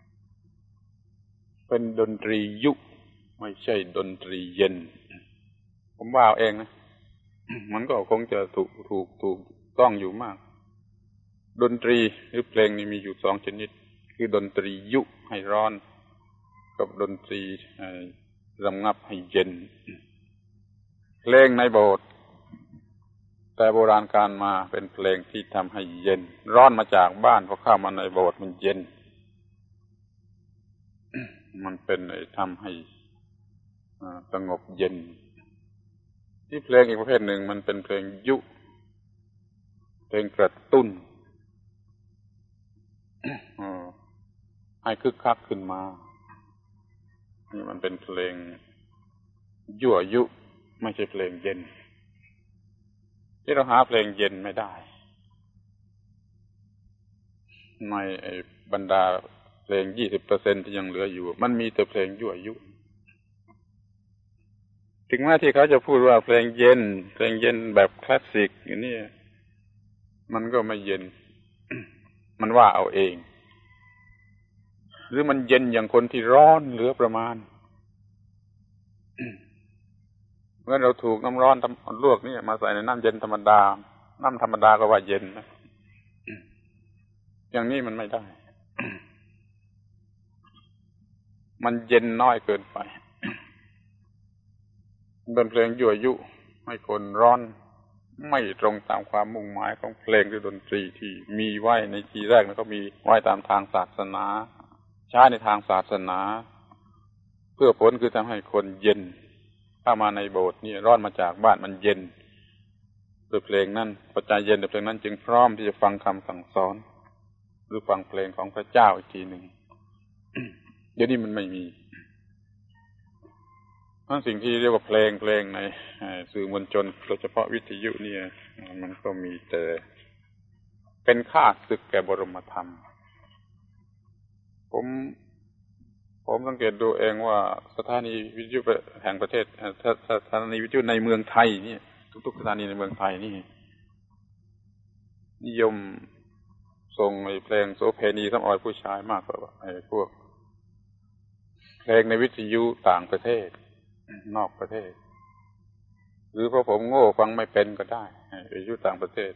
ๆเป็นดนตรียุคไม่ใช่ดนตรีเย็นผมว่าเอาเองนะ มันก็คงจะถูกถูกถูกต้องอยู่มากดนตรีหรือเพลงนี่มีอยู่สองชนิดคือดนตรียุให้ร้อนกับดนตรีรำงับให้เย็นเพลงในโบสถ์แต่โบราณกาลมาเป็นเพลงที่ทำให้เย็นร้อนมาจากบ้านพอเข้ามาในโบสถ์มันเย็นมันเป็นทำให้สงบเย็นที่เพลงอีกประเภทหนึ่งมันเป็นเพลงยุเพลงกระตุ้นให้คึกคักขึ้นมานี่มันเป็นเพลงยั่วยุไม่ใช่เพลงเย็นที่เราหาเพลงเย็นไม่ได้ในบรรดาเพลง ยี่สิบเปอร์เซ็นต์ ที่ยังเหลืออยู่มันมีแต่เพลงยั่วยุถึงแม้ที่เขาจะพูดว่าเพลงเย็นเพลงเย็นแบบคลาสสิกอย่างนี้มันก็ไม่เย็น มันว่าเอาเองหรือมันเย็นอย่างคนที่ร้อนเหลือประมาณ เมื่อเราถูกน้ำร้อนลวกนี่มาใส่ในน้ำเย็นธรรมดาน้ำธรรมดาก็ว่าเย็นนะ อย่างนี้มันไม่ได้ มันเย็นน้อยเกินไปเป็นเพลงยั่วยุให้คนร้อนไม่ตรงตามความมุ่งหมายของเพลงหรือดนตรีที่มีไว้ในทีแรกแล้วก็มีไว้ตามทางศาสนาใช้ในทางศาสนาเพื่อผลคือทำให้คนเย็นเข้ามาในโบสถ์นี่ร้อนมาจากบ้านมันเย็นด้วยเพลงนั้นปัจจัยเย็นด้วยเพลงนั้นจึงพร้อมที่จะฟังคำสั่งสอนหรือฟังเพลงของพระเจ้าอีกทีหนึ่ง เดี๋ยวนี้มันไม่มีทั้งสิ่งที่เรียกว่าเพลงเพลงในสื่อมวลชนโดยเฉพาะวิทยุเนี่ยมันก็มีแต่เป็นข้าศึกแก่บรมธรรมผมผมสังเกตดูเองว่าสถานีวิทยุแห่งประเทศสถานีวิทยุในเมืองไทยนี่ทุกๆสถานีในเมืองไทยนี่นิยมส่งไอ้เพลงโสเภณีสำออยผู้ชายมากกว่าไอ้พวกเพลงในวิทยุต่างประเทศนอกประเทศหรือเพราะผมโง่ฟังไม่เป็นก็ได้วิทยุต่างประเทศ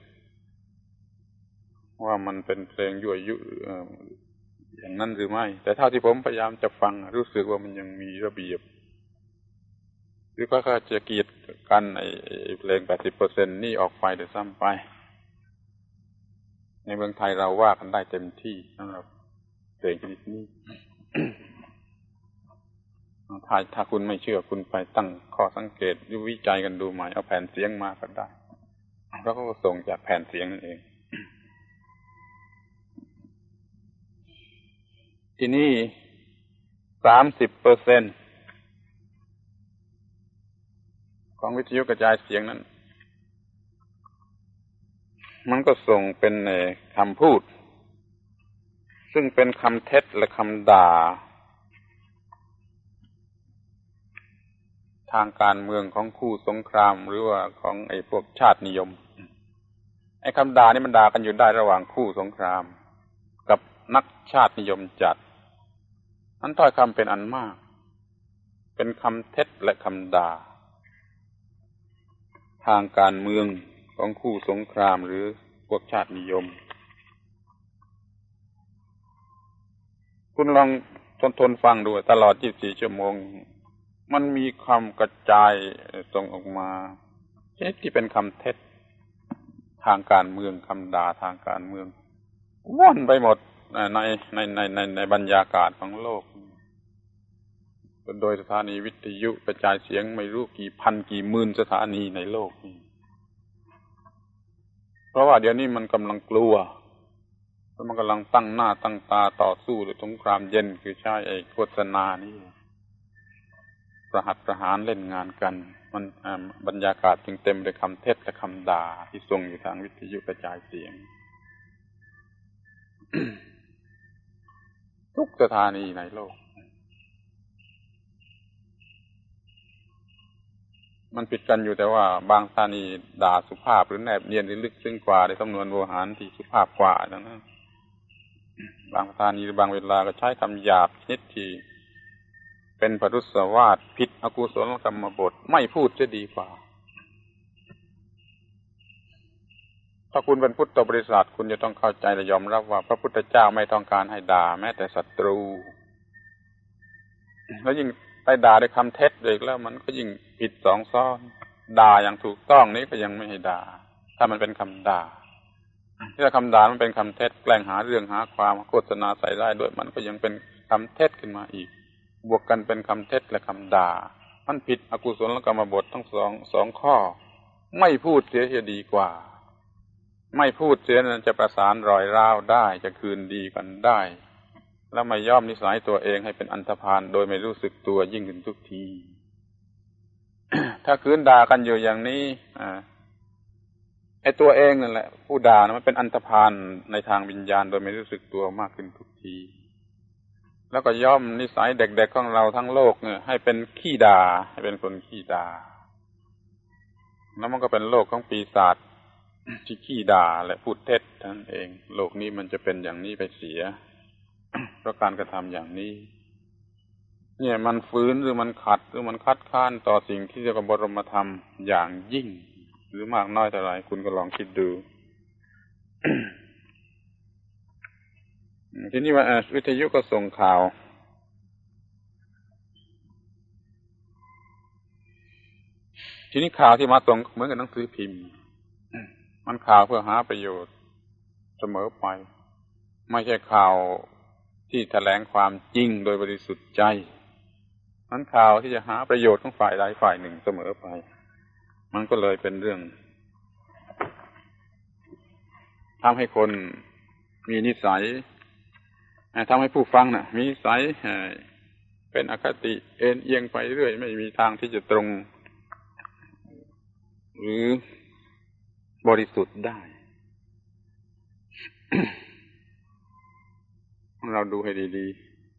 ว่ามันเป็นเพลงยั่วยุอย่างนั้นหรือไม่แต่เท่าที่ผมพยายามจะฟังรู้สึกว่ามันยังมีระเบียบหรือก็จะเกียดกันไอ้เพลง แปดสิบเปอร์เซ็นต์ นี่ออกไปเดี๋ยวซ้ำไปในเมืองไทยเราว่ากันได้เต็มที่สำหรับเพลงชนิดนี้ ถ้าถ้าคุณไม่เชื่อคุณไปตั้งข้อสังเกตหรือวิจัยกันดูใหม่เอาแผ่นเสียงมาก็ได้แล้วก็ส่งจากแผ่นเสียงนั่นเอง ที่นี่ สามสิบเปอร์เซ็นต์ ของวิทยุกระจายเสียงนั้นมันก็ส่งเป็นคำพูดซึ่งเป็นคำเท็จและคำด่าทางการเมืองของคู่สงครามหรือว่าของไอ้พวกชาตินิยมไอ้คำด่านี่มันด่ากันอยู่ได้ระหว่างคู่สงครามกับนักชาตินิยมจัดนั้นถ้อยคำเป็นอันมากเป็นคำเท็จและคำด่าทางการเมืองของคู่สงครามหรือพวกชาตินิยมคุณลองทนทนฟังดูตลอดยี่สิบสี่ชั่วโมงมันมีคำกระจายส่งออกมาที่เป็นคำเท็จทางการเมืองคำด่าทางการเมืองว่อนไปหมดในในในในในบรรยากาศของโลกโดยสถานีวิทยุกระจายเสียงไม่รู้กี่พันกี่หมื่นสถานีในโลกนี้เพราะว่าเดี๋ยวนี้มันกำลังกลัวแล้วมันกำลังตั้งหน้าตั้งตาต่อสู้ในสงครามเย็นคือใช้ไอ้โฆษณานี่ประหัตประหารเล่นงานกันมันบรรยากาศจึงเต็มด้วยคำเท็จและคำด่าที่ส่งอยู่ทางวิทยุกระจายเสียง ทุกสถานีในโลกมันผิดกันอยู่แต่ว่าบางสถานีด่าสุภาพหรือแนบเนียนหรือลึกซึ้งกว่าในสำนวนโวหารที่สุภาพกว่าดังนั้นบางสถานีหรือบางเวลาก็ใช้คำหยาบชนิดที่เป็นปทุสวาทผิดอกุศลกรรมบทไม่พูดจะดีกว่าถ้ถ้าคุณเป็นพุทธบริษัทคุณจะต้องเข้าใจและยอมรับว่าพระพุทธเจ้าไม่ต้องการให้ด่าแม้แต่ศัตรูแล้วยิ่งไปด่าด้วยคำเท็จอีกแล้วมันก็ยิ่งผิดสองซ้อนด่าอย่างถูกต้องนี้ก็ยังไม่ให้ด่าถ้ามันเป็นคำด่าถ้าคำด่ามันเป็นคำเท็จแกล้งหาเรื่องหาความโฆษณาใส่ร้ายด้วยมันก็ยังเป็นคำเท็จขึ้นมาอีกบวกกันเป็นคำเท็จและคำด่ามันผิดอกุศลกรรมบททั้งสองสองข้อไม่พูดเสียจะดีกว่าไม่พูดเสียนั้นจะประสานรอยร้าวได้จะคืนดีกันได้แล้วไม่ย่อมนิสัยตัวเองให้เป็นอันธพาลโดยไม่รู้สึกตัวยิ่งขึ้นทุกที ถ้าคืนด่ากันอยู่อย่างนี้อ่าไอ้ตัวเองนั่นแหละผู้ด่านะมันเป็นอันธพาลในทางวิญญาณโดยไม่รู้สึกตัวมากขึ้นทุกทีแล้วก็ย่อมนิสัยเด็กๆของเราทั้งโลกเนี่ยให้เป็นขี้ด่าให้เป็นคนขี้ด่าแล้วมันก็เป็นโลกของปีศาจที่ขี้ด่าและพูดเท็จนั่นเองโลกนี้มันจะเป็นอย่างนี้ไปเสีย เพราะการกระทำอย่างนี้เนี่ยมันฝืนหรือมันขัดหรือมันคัดค้านต่อสิ่งที่เรียกว่าบรมธรรมอย่างยิ่งหรือมากน้อยเท่าไรคุณก็ลองคิดดู ทีนี้ว่าวิทยุก็ส่งข่าวทีนี้ข่าวที่มาส่งเหมือนกับหนังสือพิมพ์มันข่าวเพื่อหาประโยชน์เสมอไปไม่ใช่ข่าวที่แถลงความจริงโดยบริสุทธิ์ใจมันข่าวที่จะหาประโยชน์ของฝ่ายใดฝ่ายหนึ่งเสมอไปมันก็เลยเป็นเรื่องทำให้คนมีนิสัยทำให้ผู้ฟังน่ะมีนิสัยเป็นอคติเอ็นเอียงไปเรื่อยไม่มีทางที่จะตรงหรือบริสุทธิ์ได้ เราดูให้ดี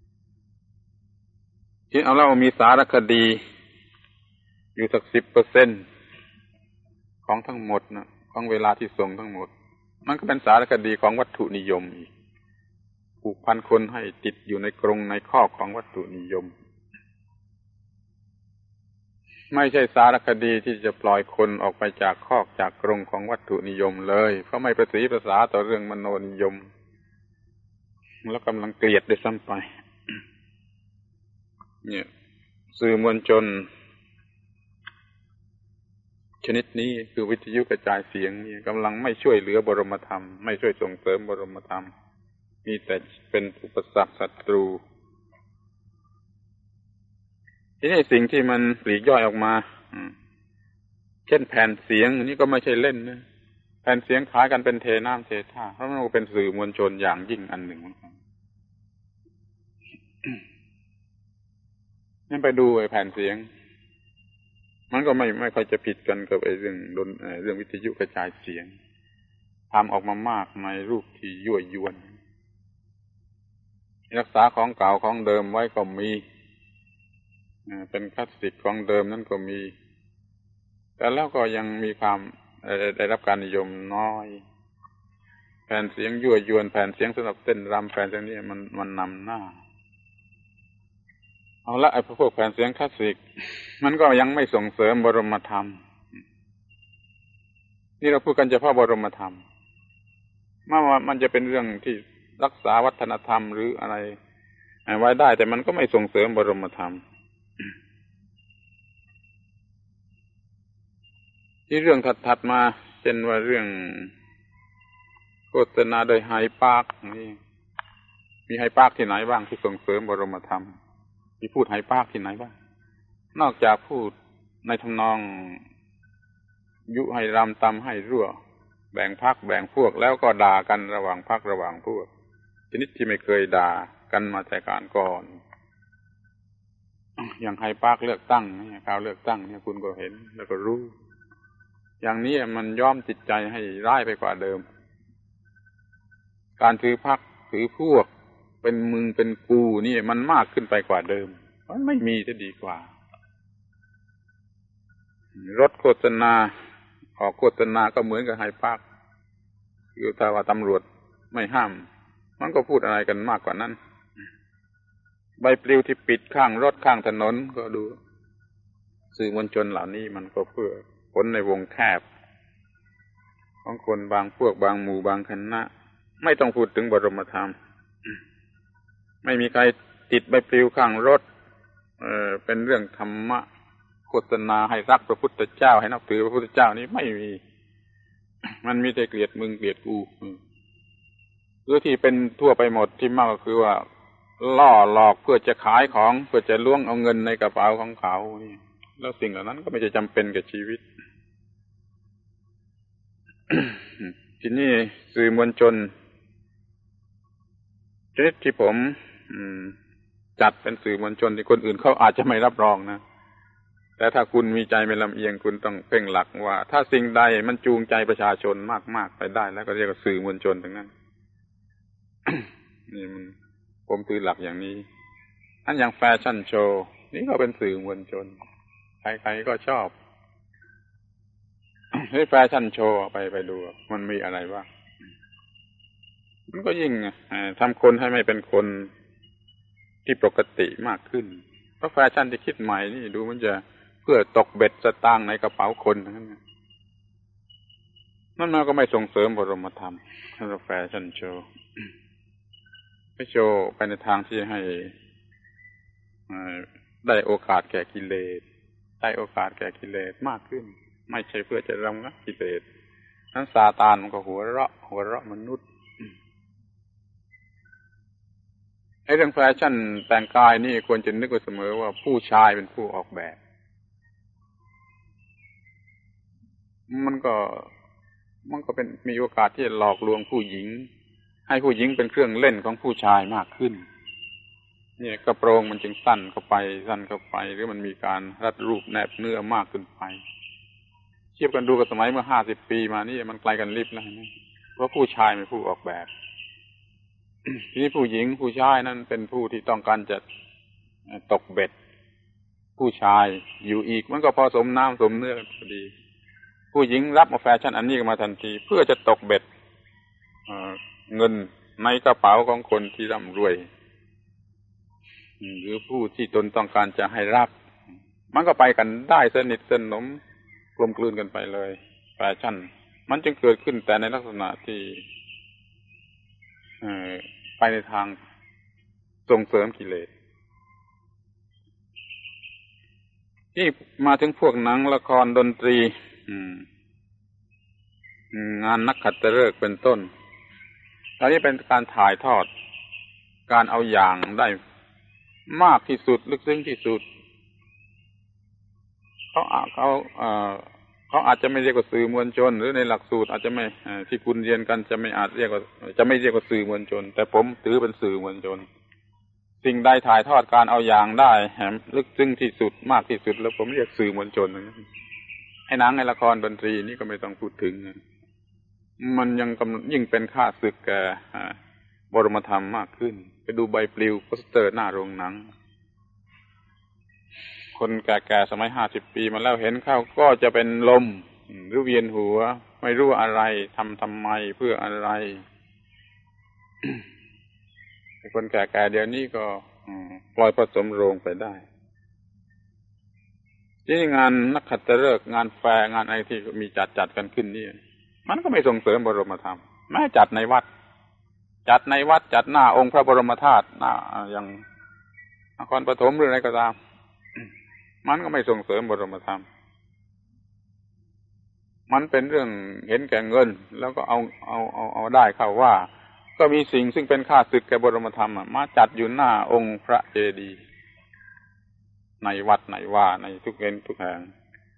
ๆที่เอาเรามีสารคดีอยู่สักสิบเปอร์เซ็นต์ของทั้งหมดนะของเวลาที่ส่งทั้งหมดมันก็เป็นสารคดีของวัตถุนิยมอีกผูกพันคนให้ติดอยู่ในกรงในคอกของวัตถุนิยมไม่ใช่สารคดีที่จะปล่อยคนออกไปจากคอกจากกรงของวัตถุนิยมเลยเพราะไม่ประสีประสาต่อเรื่องมโนนิยมแล้วกำลังเกลียดด้วยซ้ำไปเนี่ยสื่อมวลชนชนิดนี้คือวิทยุกระจายเสียงนี่กำลังไม่ช่วยเหลือบรมธรรมไม่ช่วยส่งเสริมบรมธรรมมีแต่เป็นอุปสรรคศัตรูทีนี้สิ่งที่มันปลีกย่อยออกมาเช่นแผ่นเสียงนี่ก็ไม่ใช่เล่นนะแผ่นเสียงขายกันเป็นเทน้ำเทท่าเพราะมันเป็นสื่อมวลชนอย่างยิ่งอันหนึ่งนั่นไปดูไอ้แผ่นเสียงมันก็ไม่ไม่ค่อยจะผิดกันกับไอ้เรื่องดนเรื่องวิทยุกระจายเสียงทำออกมามากในรูปที่ยั่วยวนรักษาของเก่าของเดิมไว้ก็มีเป็นคลาสสิกของเดิมนั่นก็มีแต่แล้วก็ยังมีความได้รับการนิยมน้อยแผ่นเสียงยั่วยวนแผ่นเสียงสำหรับเต้นรำแผ่นเสียงนี้มันมันนำหน้าเอาละไอ้พวกแผ่นเสียงคลาสสิกมันก็ยังไม่ส่งเสริมบรมธรรมนี่เราพูดกันเฉพาะบรมธรรมไม่ว่ามันจะเป็นเรื่องที่รักษาวัฒนธรรมหรืออะไรไว้ได้แต่มันก็ไม่ส่งเสริมบรมธรรมที่เรื่องถัดๆมาเช่นว่าเรื่องโฆษณาโดยไฮปาร์คนี่มีไฮปาร์คที่ไหนบ้างที่ส่งเสริมบรมธรรมมีพูดไฮปาร์คที่ไหนบ้างนอกจากพูดในทำนองยุให้รำตำให้รั่วแบ่งพรรคแบ่งพวกแล้วก็ด่ากันระหว่างพรรคระหว่างพวกชนิดที่ไม่เคยด่ากันมาแต่การก่อนอย่างไฮปาร์คเลือกตั้งนี่ข่าวเลือกตั้งเนี่ยคุณก็เห็นแล้วก็รู้อย่างนี้มันย้อมจิตใจให้ร้ายไปกว่าเดิมการถือพรรคถือพวกเป็นมึงเป็นกูนี่มันมากขึ้นไปกว่าเดิมมันไม่มีจะดีกว่ารถโฆษณาออกโฆษณาก็เหมือนกับไฮปาร์คคือถ้าว่าตำรวจไม่ห้ามมันก็พูดอะไรกันมากกว่านั้นใบปลิวที่ปิดข้างรถข้างถนนก็ดูสื่อมวลชนเหล่านี้มันก็เพื่อผลในวงแคบพของคนบางพวกบางหมู่บางคณะไม่ต้องพูดถึงบรมธรรมไม่มีใครติดใบปลิวข้างรถเออเป็นเรื่องธรรมะโฆษณาให้รักพระพุทธเจ้าให้นับถือพระพุทธเจ้านี้ไม่มีมันมีแต่เกลียดมึงเกลียดกูหรือที่เป็นทั่วไปหมดที่มากก็คือว่าล่อหลอกเพื่อจะขายของเพื่อจะล้วงเอาเงินในกระเป๋าของเขานี่แล้วสิ่งเหล่านั้นก็ไม่ใช่จำเป็นกับชีวิต ทีนี้สื่อมวลชนชนิดที่ผมจัดเป็นสื่อมวลชนที่คนอื่นเขาอาจจะไม่รับรองนะแต่ถ้าคุณมีใจไม่ลำเอียงคุณต้องเพ่งหลักว่าถ้าสิ่งใดมันจูงใจประชาชนมากๆไปได้แล้วก็เรียกว่าสื่อมวลชนทั้งนั้น นี่มันผมถือหลักอย่างนี้อันอย่างแฟชั่นโชว์นี่ก็เป็นสื่อมวลชนใครๆก็ชอบให้แฟชั่นโชว์ไปไปดูมันมีอะไรบ้างมันก็ยิ่งทำคนให้ไม่เป็นคนที่ปกติมากขึ้นเพราะแฟชั่นที่คิดใหม่นี่ดูมันจะเพื่อตกเบ็ดสตางค์ในกระเป๋าคนนั่นนั่นมันก็ไม่ส่งเสริมบรมธรรมแฟชั่นโชว์ไม่โชว์ไปในทางที่ให้ได้โอกาสแก่กิเลสได้โอกาสแก่กิเลสมากขึ้นไม่ใช่เพื่อจะระงับกิเลสนั้นซาตานมันก็หัวเราะหัวเราะมนุษย์ไอ้เรื่องแฟชั่นแต่งกายนี่ควรจะนึกไว้เสมอว่าผู้ชายเป็นผู้ออกแบบมันก็มันก็เป็นมีโอกาสที่จะหลอกลวงผู้หญิงให้ผู้หญิงเป็นเครื่องเล่นของผู้ชายมากขึ้นเนี่ยกระโปรงมันจึงสั้นเข้าไปสั้นเข้าไปหรือมันมีการรัดรูปแนบเนื้อมากขึ้นไปเทียบกันดูกับสมัยเมื่อห้าสิบปีมานี่มันไกลกันลิบแล้วนะเพราะผู้ชายเป็นผู้ออกแบบ ทีนี้ผู้หญิงผู้ชายนั้นเป็นผู้ที่ต้องการจะตกเบ็ดผู้ชายอยู่อีกมันก็พอสมน้ำสมเนื้อพอดีผู้หญิงรับมาแฟชั่นอันนี้มาทันทีเพื่อจะตกเบ็ดเงินในกระเป๋าของคนที่ร่ำรวยหรือผู้ที่ตนต้องการจะให้รับมันก็ไปกันได้สนิทสนมกลมกลืนกันไปเลยแฟชั่นมันจึงเกิดขึ้นแต่ในลักษณะที่ไปในทางส่งเสริมกิเลสที่มาถึงพวกหนังละครดนตรีงานนักขัตฤกษ์เป็นต้นตอนนี้เป็นการถ่ายทอดการเอาอย่างได้มากที่สุดลึกซึ้งที่สุดเขาเขาเขาอาจจะไม่เรียกว่าสื่อมวลชนหรือในหลักสูตรอาจจะไม่ที่คุณเรียนกันจะไม่อาจเรียกว่าจะไม่เรียกว่าสื่อมวลชนแต่ผมถือเป็นสื่อมวลชนสิ่งใดถ่ายทอดการเอาอย่างได้แหมลึกซึ้งที่สุดมากที่สุดแล้วผมเรียกสื่อมวลชนให้หนังในละครดนตรีนี่ก็ไม่ต้องพูดถึงมันยังกำยิ่งเป็นค่าศึกแก่บรมธรรมมากขึ้นไปดูใบปลิวโปสเตอร์หน้าโรงหนังคนแก่ๆสมัยห้าสิบปีมาแล้วเห็นเข้าก็จะเป็นลมหรือเวียนหัวไม่รู้อะไรทำทำไมเพื่ออะไร คนแก่ๆเดี๋ยวนี้ก็ปล่อยผสมโรงไปได้ที่งานนักขัตฤกษ์งานแฟร์งานอะไรที่มีจัดจัดกันขึ้นนี่มันก็ไม่ส่งเสริมบรมธรรมแม้จัดในวัดจัดในวัดจัดหน้าองค์พระบรมธาตุหน้าอย่างนครปฐมหรืออะไรก็ตามมันก็ไม่ส่งเสริมบรมธรรมมันเป็นเรื่องเห็นแก่เงินแล้วก็เอาเอาเอาเอาได้เข้าว่าก็มีสิ่งซึ่งเป็นค่าศึกแก่บรมธรรมมาจัดอยู่หน้าองค์พระเจดีย์ในวัดไหนว่าในทุกเอ็นทุกแห่ง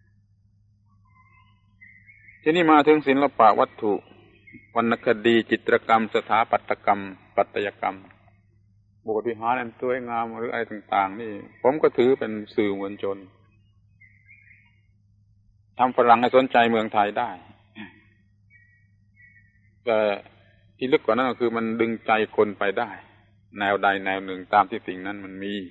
ทีนี้มาถึงศิลปะวัตถุวรรณคดีจิตรกรรมสถาปัตยกรรมปัตยกรรมโบสถ์วิหารอันสวยงามหรืออะไรต่างๆนี่ผมก็ถือเป็นสื่อมวลชนทำฝรั่งให้สนใจเมืองไทยได้แต่ที่ลึกกว่านั้นก็คือมันดึงใจคนไปได้แนวใดแนวหนึ่งตามที่สิ่งนั้นมันมี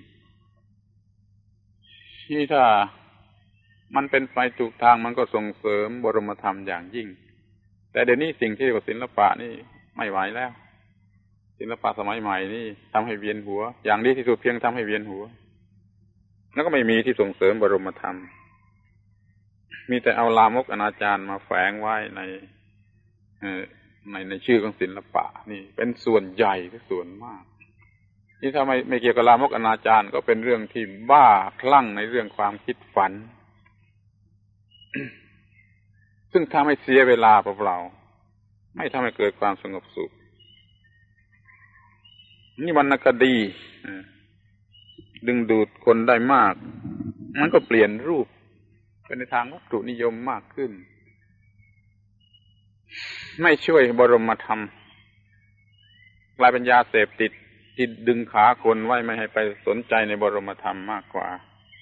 ที่ถ้ามันเป็นไปถูกทางมันก็ส่งเสริมบรมธรรมอย่างยิ่งแต่เดี๋ยวนี้สิ่งที่เรียกว่าศิลปะนี่ไม่ไหวแล้วศิลปะสมัยใหม่นี่ทำให้เวียนหัวอย่างดีที่สุดเพียงทำให้เวียนหัวแล้วก็ไม่มีที่ส่งเสริมบรมธรรมมีแต่เอาลามกอนาจารมาแฝงไว้ในในในชื่อของศิลปะนี่เป็นส่วนใหญ่ที่ส่วนมากนี่ถ้าไม่ไม่เกี่ยวกับลามกอนาจารก็เป็นเรื่องที่บ้าคลั่งในเรื่องความคิดฝัน ซึ่งทำให้เสียเวลาเปล่าๆไม่ทำให้เกิดความสงบสุขนี่วรรณคดีดึงดูดคนได้มากมันก็เปลี่ยนรูปเป็นในทางวัตถุนิยมมากขึ้นไม่ช่วยบรมธรรมกลายเป็นยาเสพติดที่ดึงขาคนไว้ไม่ให้ไปสนใจในบรมธรรมมากกว่า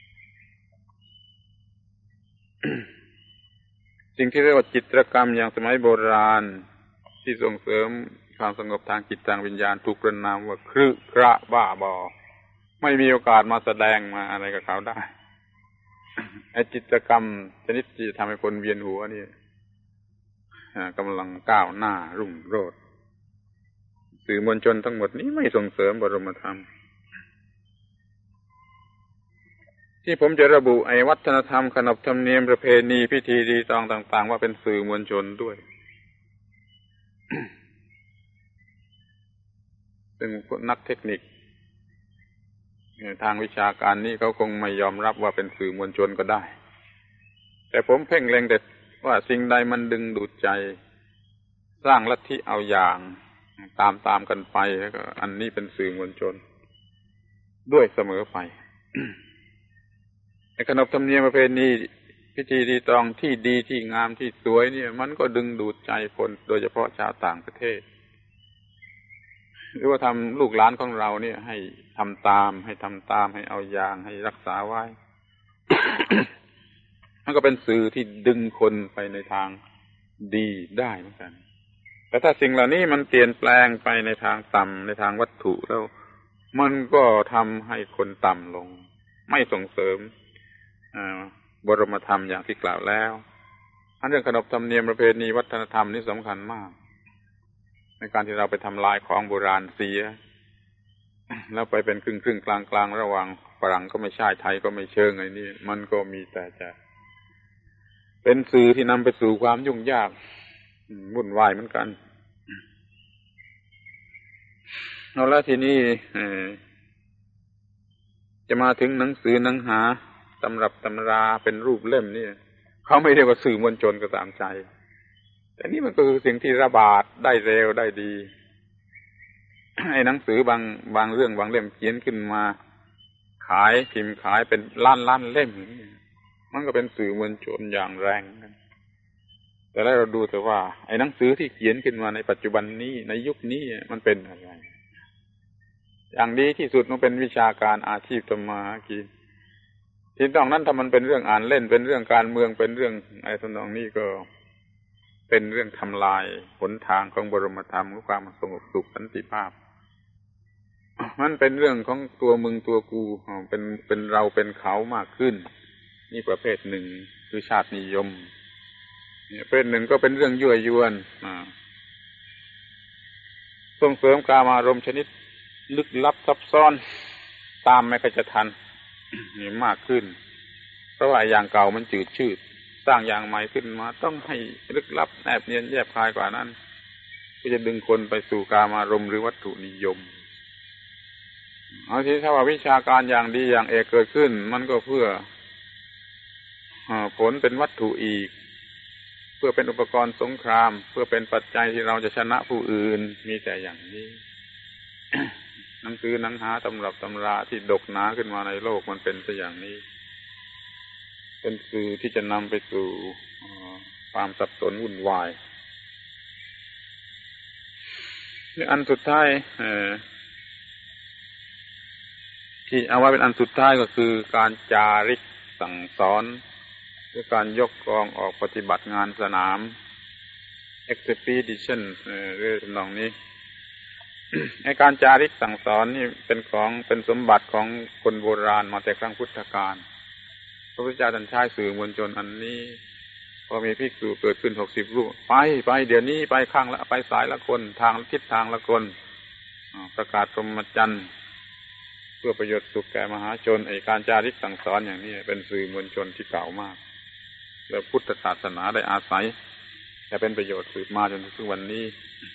สิ่งที่เรียกว่าจิตรกรรมอย่างสมัยโบราณที่ส่งเสริมความสงบทางจิตทางวิญญาณถูกประณามว่าครึกระบ้าบอไม่มีโอกาสมาแสดงมาอะไรกับเขาได้ไอ้จิตรกรรมชนิดที่ทำให้คนเวียนหัวนี่กำลังก้าวหน้ารุ่งโรจน์สื่อมวลชนทั้งหมดนี้ไม่ส่งเสริมบรมธรรมที่ผมจะระบุไอ้วัฒนธรรมขนบธรรมเนียมประเพณีพิธีรีตองต่างๆว่าเป็นสื่อมวลชนด้วย ซึ่งนักเทคนิคทางวิชาการนี้เขาคงไม่ยอมรับว่าเป็นสื่อมวลชนก็ได้แต่ผมเพ่งเล็งแต่ว่าสิ่งใดมันดึงดูดใจสร้างลัทธิเอาอย่างตามๆกันไปแล้วก็อันนี้เป็นสื่อมวลชนด้วยเสมอไป ในขนบธรรมเนียมประเพณีพิธีรีตองที่ดีที่งามที่สวยเนี่ยมันก็ดึงดูดใจคนโดยเฉพาะชาวต่างประเทศหรือว่าทำลูกหลานของเราเนี่ยให้ทำตามให้ทำตามให้เอาอย่างให้รักษาไว้ มันก็เป็นสื่อที่ดึงคนไปในทางดีได้เหมือนกันแต่ถ้าสิ่งเหล่านี้มันเปลี่ยนแปลงไปในทางต่ำในทางวัตถุแล้วมันก็ทำให้คนต่ำลงไม่ส่งเสริมบรมธรรมอย่างที่กล่าวแล้วอันเรื่องขนบธรรมเนียมประเพณีวัฒนธรรมนี่สำคัญมากในการที่เราไปทำลายของโบราณเสียแล้วไปเป็นครึ่งครึ่งกลางกลางระหว่างฝรั่งก็ไม่ใช่ไทยก็ไม่เชิงไอ้นี่มันก็มีแต่จะเป็นสื่อที่นำไปสู่ความยุ่งยากวุ่นวายเหมือนกันเอาละทีนี้จะมาถึงหนังสือหนังหาตำรับตำราเป็นรูปเล่มนี่เขาไม่เรียกว่าสื่อมวลชนก็ตามใจแต่นี่มันก็คือสิ่งที่ระบาดได้เร็วได้ดีไอ้หนังสือบางบางเรื่องบางเล่มเขียนขึ้นมาขายพิมพ์ขายเป็นล้านล้านเล่มมันก็เป็นสื่อมวลชนอย่างแรงกันแต่แล้วเราดูแต่ว่าไอ้หนังสือที่เขียนขึ้นมาในปัจจุบันนี้ในยุคนี้มันเป็นอะไรอย่างดีที่สุดมันเป็นวิชาการอาชีพทำมาหากินที่ตรงนั้นถ้ามันเป็นเรื่องอ่านเล่นเป็นเรื่องการเมืองเป็นเรื่องอะไรทำนองนี้ก็เป็นเรื่องทำลายหนทางของบรมธรรมของความสงบสุขสันติภาพมันเป็นเรื่องของตัวมึงตัวกูเป็นเป็นเราเป็นเขามากขึ้นนี่ประเภทหนึ่งคือชาตินิยมเนี่ยประเภทหนึ่งก็เป็นเรื่องยั่วยวนส่งเสริมกามารมณ์ชนิดลึกลับซับซ้อนตามไม่ค่อยจะทันนี่มากขึ้นเพราะว่าอย่างเก่ามันจืดชืดสร้างอย่างใหม่ขึ้นมาต้องให้ลึกลับแนบเนียนแยบคายกว่านั้นเพื่อจะดึงคนไปสู่กามารมณ์หรือวัตถุนิยมเอาทีถ้าว่าวิชาการอย่างดีอย่างเอกเกิดขึ้นมันก็เพื่อผลเป็นวัตถุอีกเพื่อเป็นอุปกรณ์สงครามเพื่อเป็นปัจจัยที่เราจะชนะผู้อื่นมีแต่อย่างนี้ หนังสือหนังหาตำรับตำราที่ดกหนาขึ้นมาในโลกมันเป็นซะอย่างนี้เป็นสื่อที่จะนำไปสู่ความสับสนวุ่นวายอันสุดท้ายที่เอาไว้เป็นอันสุดท้ายก็คือการจาริกสั่งสอนหรือการยกกองออกปฏิบัติงานสนาม expedition เรื่องทำนองนี้ ไอ้การจาริกสั่งสอนนี่เป็นของเป็นสมบัติของคนโบราณมาแต่ครั้งพุทธกาลพระพุทธเจ้าท่านใช้สื่อมวลชนอันนี้พอมีภิกษุเกิดขึ้นหกสิบรูปไปไปเดี๋ยวนี้ไปข้างละไปสายละคนทางทิศทางละคนประกาศพรหมจรรย์เพื่อประโยชน์สุขแก่มหาชนไอ้การจาริกสั่งสอนอย่างนี้เป็นสื่อมวลชนที่เก่ามากแล้วพุทธศาสนาได้อาศัยแต่เป็นประโยชน์สืบมาจนถึงวันนี้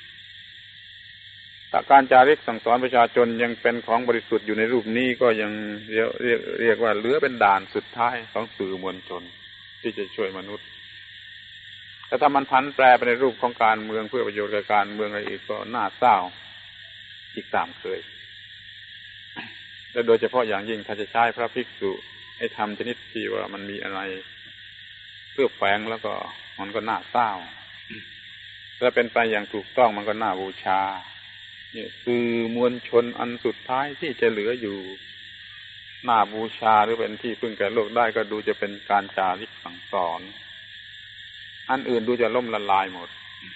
ถ้าการจาริกสั่งสอนประชาชนยังเป็นของบริสุทธิ์อยู่ในรูปนี้ก็ยังเรียกเรียกเรียกว่าเหลือเป็นด่านสุดท้ายของสื่อมวลชนที่จะช่วยมนุษย์แต่ถ้ามันพันแปรไปในรูปของการเมืองเพื่อประโยชน์แก่การเมืองอะไรอีกก็น่าเศร้าอีกตามเคยและโดยเฉพาะอย่างยิ่งถ้าจะใช้พระภิกษุให้ทำชนิดที่ว่ามันมีอะไรเพื่อแฝงแล้วก็มันก็น่าเศร้าถ้าเป็นไปอย่างถูกต้องมันก็น่าบูชาเนี่ยสื่อมวลชนอันสุดท้ายที่จะเหลืออยู่น่าบูชาหรือเป็นที่พึ่งแก่โลกได้ก็ดูจะเป็นการจาริกสั่งสอนอันอื่นดูจะล่มละลายหมด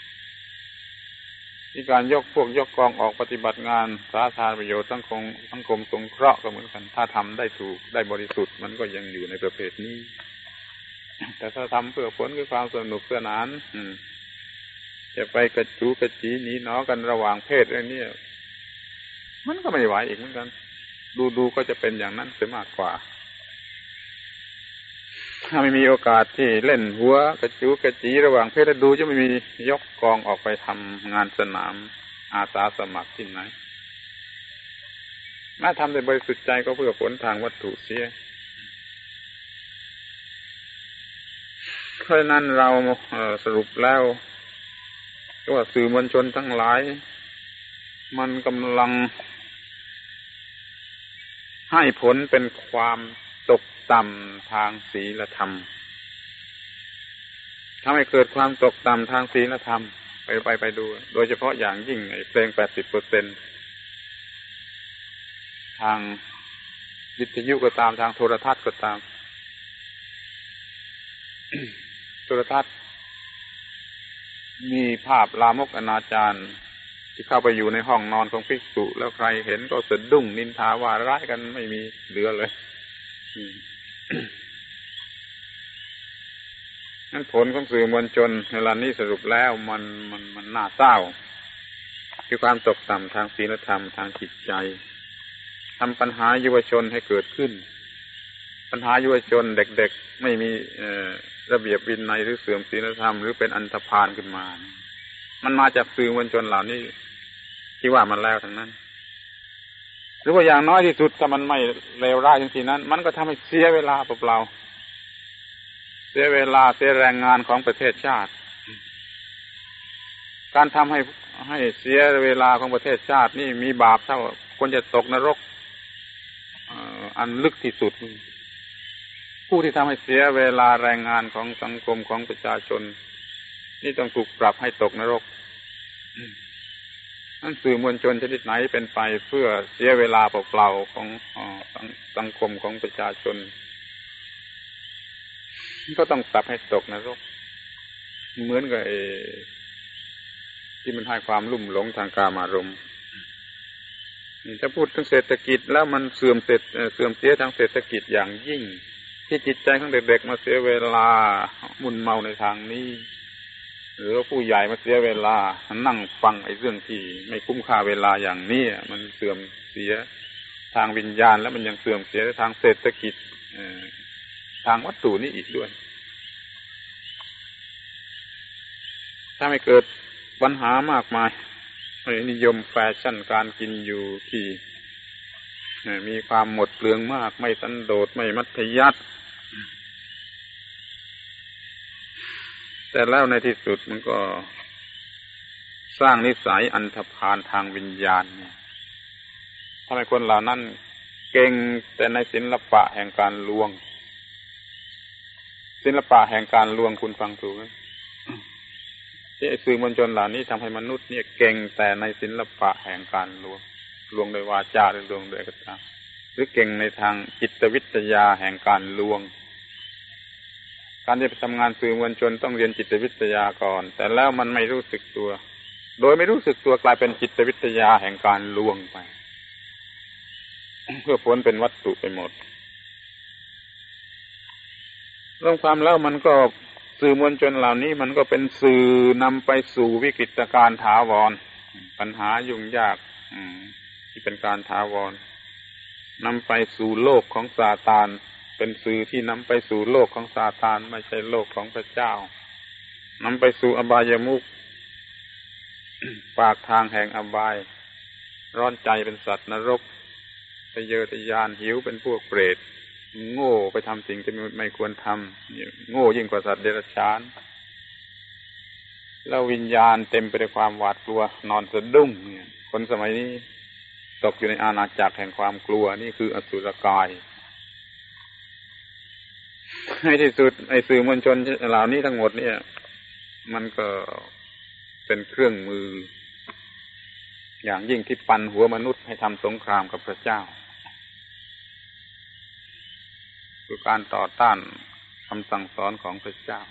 ที่การยกพวกยกกองออกปฏิบัติงานสาธารณประโยชน์สังคมสังคมสงเคราะห์ก็เหมือนกันถ้าทำได้ถูกได้บริสุทธิ์มันก็ยังอยู่ในประเภทนี้แต่ถ้าทำเพื่อผลคือความสนุกสนานจะไปกระจูกระจีหนีหนอกันระหว่างเพศเรื่องนี้มันก็ไม่ไหวอีกเหมือนกันดูๆก็จะเป็นอย่างนั้นเสียมากกว่าถ้าไม่มีโอกาสที่เล่นหัวกระจูกระจีระหว่างเพศดูจะไม่มียกกองออกไปทำงานสนามอาสาสมัครที่ไหนแม้ทำโดยบริสุทธิ์ใจก็เพื่อผลทางวัตถุเสียเพราะฉะนั้นเราสรุปแล้วว่าสื่อมวลชนทั้งหลายมันกำลังให้ผลเป็นความตกต่ำทางศีลธรรมทำให้เกิดความตกต่ำทางศีลธรรมไปไปไปดูโดยเฉพาะอย่างยิ่งไอ้เพลง แปดสิบเปอร์เซ็นต์ ทางวิทยุก็ตามทางโทรทัศน์ก็ตาม โทรทัศน์มีภาพลามกอนาจารที่เข้าไปอยู่ในห้องนอนของภิกษุแล้วใครเห็นก็สะดุ้งนินทาว่าร้ายกันไม่มีเหลือเลยนั่นผลของสื่อมวลชนเวลานี้สรุปแล้วมันมันมันน่าเศร้าคือความตกต่ำทางศีลธรรมทางจิตใจทำปัญหาเยาวชนให้เกิดขึ้นปัญหาเยาวชนเด็กๆไม่มีระเบียบวินัยหรือเสื่อมศีลธรรมหรือเป็นอันธพาลขึ้นมามันมาจากสื่อมวลชนเหล่านี้ที่ว่ามันแล้วทั้งนั้นหรือว่าอย่างน้อยที่สุดถ้ามันไม่เลวร้ายอย่างที่นั้นมันก็ทำให้เสียเวลาเปล่าๆเสียเวลาเสียแรงงานของประเทศชาติการทำให้ให้เสียเวลาของประเทศชาตินี่มีบาปเท่าคนจะตกนรกอันลึกที่สุดผู้ที่ทำให้เสียเวลาแรงงานของสังคมของประชาชนนี่ต้องถูกปรับให้ตกนรกนั่นสื่อมวลชนชนิดไหนเป็นไปเพื่อเสียเวลาเปล่าๆของสังคมของประชาชนก็ต้องปรับให้ตกนรกเหมือนกับไอ้ที่มันให้ความลุ่มหลงทางกามารมณ์ถ้าพูดถึงเศรษฐกิจแล้วมันเสื่อมเสร็จเสื่อมเสียทางเศรษฐกิจอย่างยิ่งที่จิตใจของเด็กๆมาเสียเวลามุ่นเมาในทางนี้หรือผู้ใหญ่มาเสียเวลานั่งฟังไอ้เรื่องที่ไม่คุ้มค่าเวลาอย่างนี้มันเสื่อมเสียทางวิญญาณแล้วมันยังเสื่อมเสียทางเศรษฐกิจทางวัตถุนี่อีกด้วยถ้าไม่เกิดปัญหามากมายนิยมแฟชั่นการกินอยู่ที่มีความหมดเปลืองมากไม่สันโดษไม่มัธยัสถ์แต่แล้วในที่สุดมันก็สร้างนิสัยอันธพาลทางวิญญาณทำให้คนเหล่านั้นเก่งแต่ในศิลปะแห่งการลวงศิลปะแห่งการลวงคุณฟังถูกไหมที่สื่อมวลชนเหล่านี้ทำให้มนุษย์เนี่ยเก่งแต่ในศิลปะแห่งการลวงลวงโดยวาจาหรือลวงโดยกระทำหรือเก่งในทางจิตวิทยาแห่งการลวงการจะไปทำงานสื่อมวลชนต้องเรียนจิตวิทยาก่อนแต่แล้วมันไม่รู้สึกตัวโดยไม่รู้สึกตัวกลายเป็นจิตวิทยาแห่งการลวงไปเพื่อผลเป็นวัตถุไปหมดรวมความแล้วมันก็สื่อมวลชนเหล่านี้มันก็เป็นสื่อนำไปสู่วิกฤตการณ์ถาวรปัญหายุ่งยากที่เป็นการถาวรนำไปสู่โลกของซาตานเป็นสื่อที่นำไปสู่โลกของซาตานไม่ใช่โลกของพระเจ้านำไปสู่อบายมุขปากทางแห่งอบายร้อนใจเป็นสัตว์นรกทะเยอทะยานหิวเป็นพวกเปรตโง่ไปทำสิ่งที่ไม่ควรทำโง่ยิ่งกว่าสัตว์เดรัจฉานแล้ววิญญาณเต็มไปด้วยความหวาดกลัวนอนสะดุ้งเนี่ยคนสมัยนี้ตกอยู่ในอาณาจักรแห่งความกลัวนี่คืออสุรกายในที่สุดไอ้สื่อมวลชนเหล่านี้ทั้งหมดเนี่ยมันก็เป็นเครื่องมืออย่างยิ่งที่ปั่นหัวมนุษย์ให้ทำสงครามกับพระเจ้าคือการต่อต้านคำสั่งสอนของพระเจ้า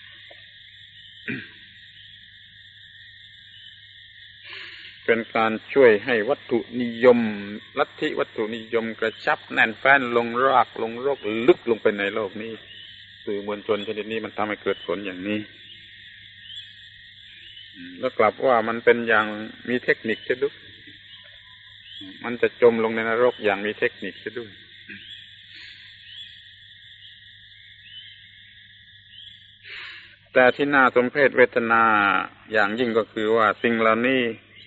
เป็นการช่วยให้วัตถุนิยมลัทธิวัตถุนิยมกระชับแน่นแฟ้นลงรากลงรกลึกลงไปในโลกนี้สื่อมวลชนชนิดนี้มันทำให้เกิดผลอย่างนี้แล้วกลับว่ามันเป็นอย่างมีเทคนิคเสียด้วยมันจะจมลงในนรกอย่างมีเทคนิคเสียด้วยแต่ที่น่าสมเพชเวทนาอย่างยิ่งก็คือว่าสิ่งเหล่านี้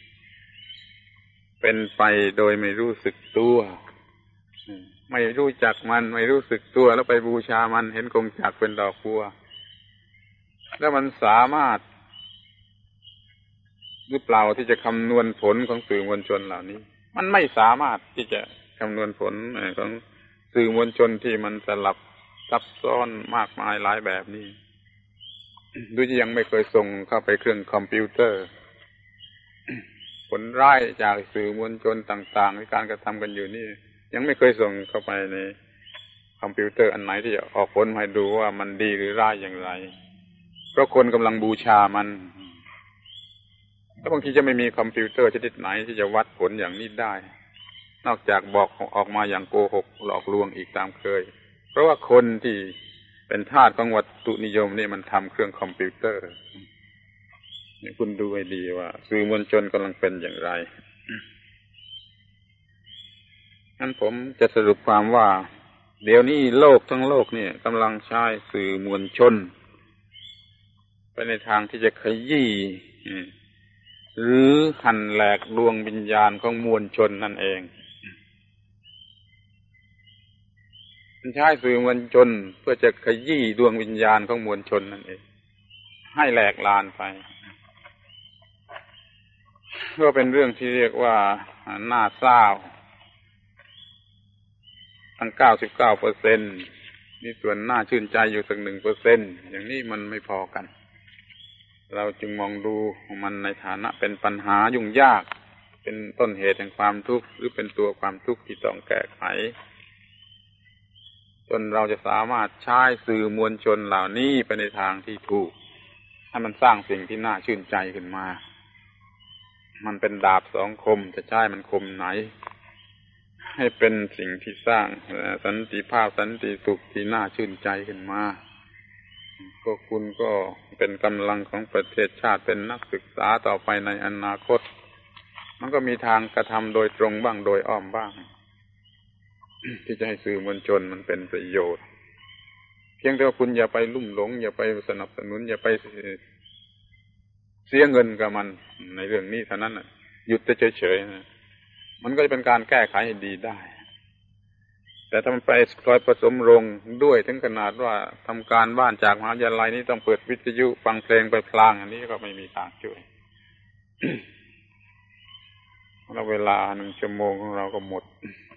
เป็นไปโดยไม่รู้สึกตัวไม่รู้จักมันไม่รู้สึกตัวแล้วไปบูชามันเห็นกงจักรเป็นดอกบัวแล้วมันสามารถหรือเปล่าที่จะคำนวณผลของสื่อมวลชนเหล่านี้มันไม่สามารถที่จะคำนวณผลของสื่อมวลชนที่มันสลับซับซ้อนมากมายหลายแบบนี้ดูจะยังไม่เคยส่งเข้าไปเครื่องคอมพิวเตอร์ผลร้ายจากสื่อมวลชนต่างๆในการกระทำกันอยู่นี่ยังไม่เคยส่งเข้าไปในคอมพิวเตอร์อันไหนที่จะออกผลให้ดูว่ามันดีหรือร้ายอย่างไรเพราะคนกำลังบูชามันแล้วบางทีจะไม่มีคอมพิวเตอร์ชนิดไหนที่จะวัดผลอย่างนี้ได้นอกจากบอกออกมาอย่างโกหกหลอกลวงอีกตามเคยเพราะว่าคนที่เป็นทาสของวัตถุนิยมนี่มันทำเครื่องคอมพิวเตอร์นี่คุณดูให้ดีว่าสื่อมวลชนกำลังเป็นอย่างไรงั้นผมจะสรุปความว่าเดี๋ยวนี้โลกทั้งโลกเนี่ยกำลังใช้สื่อมวลชนไปในทางที่จะขยี้หรือหั่นแหลกดวงวิญญาณของมวลชนนั่นเองมันใช้สื่อมวลชนเพื่อจะขยี้ดวงวิญญาณของมวลชนนั่นเองให้แหลกลานไปก็เป็นเรื่องที่เรียกว่าน่าเศร้าทั้ง เก้าสิบเก้าเปอร์เซ็นต์ นี่ส่วนน่าชื่นใจอยู่สัก หนึ่งเปอร์เซ็นต์ อย่างนี้มันไม่พอกันเราจึงมองดูมันในฐานะเป็นปัญหายุ่งยากเป็นต้นเหตุแห่งความทุกข์หรือเป็นตัวความทุกข์ที่ต้องแก้ไขจนเราจะสามารถใช้สื่อมวลชนเหล่านี้ไปในทางที่ถูกให้มันสร้างสิ่งที่น่าชื่นใจขึ้นมามันเป็นดาบสองคมจะใช้มันคมไหนให้เป็นสิ่งที่สร้างสันติภาพสันติสุขที่น่าชื่นใจขึ้นมาก็คุณก็เป็นกำลังของประเทศชาติเป็นนักศึกษาต่อไปในอนาคตมันก็มีทางกระทำโดยตรงบ้างโดยอ้อมบ้าง ที่จะให้สื่อมวลชนมันเป็นประโยชน์เพียงแต่ว่าคุณอย่าไปลุ่มหลงอย่าไปสนับสนุนอย่าไปเสียเงินกับมันในเรื่องนี้เท่านั้นน่ะหยุดเฉยๆนะมันก็จะเป็นการแก้ไขให้ดีได้แต่ถ้ามันไปคอยผสมลงด้วยถึงขนาดว่าทำการบ้านจากมหาวิทยาลัยนี้ต้องเปิดวิทยุฟังเพลงไปพลางอันนี้ก็ไม่มีทางช่วย แล้วเวลาหนึ่งชั่วโมงของเราก็หมด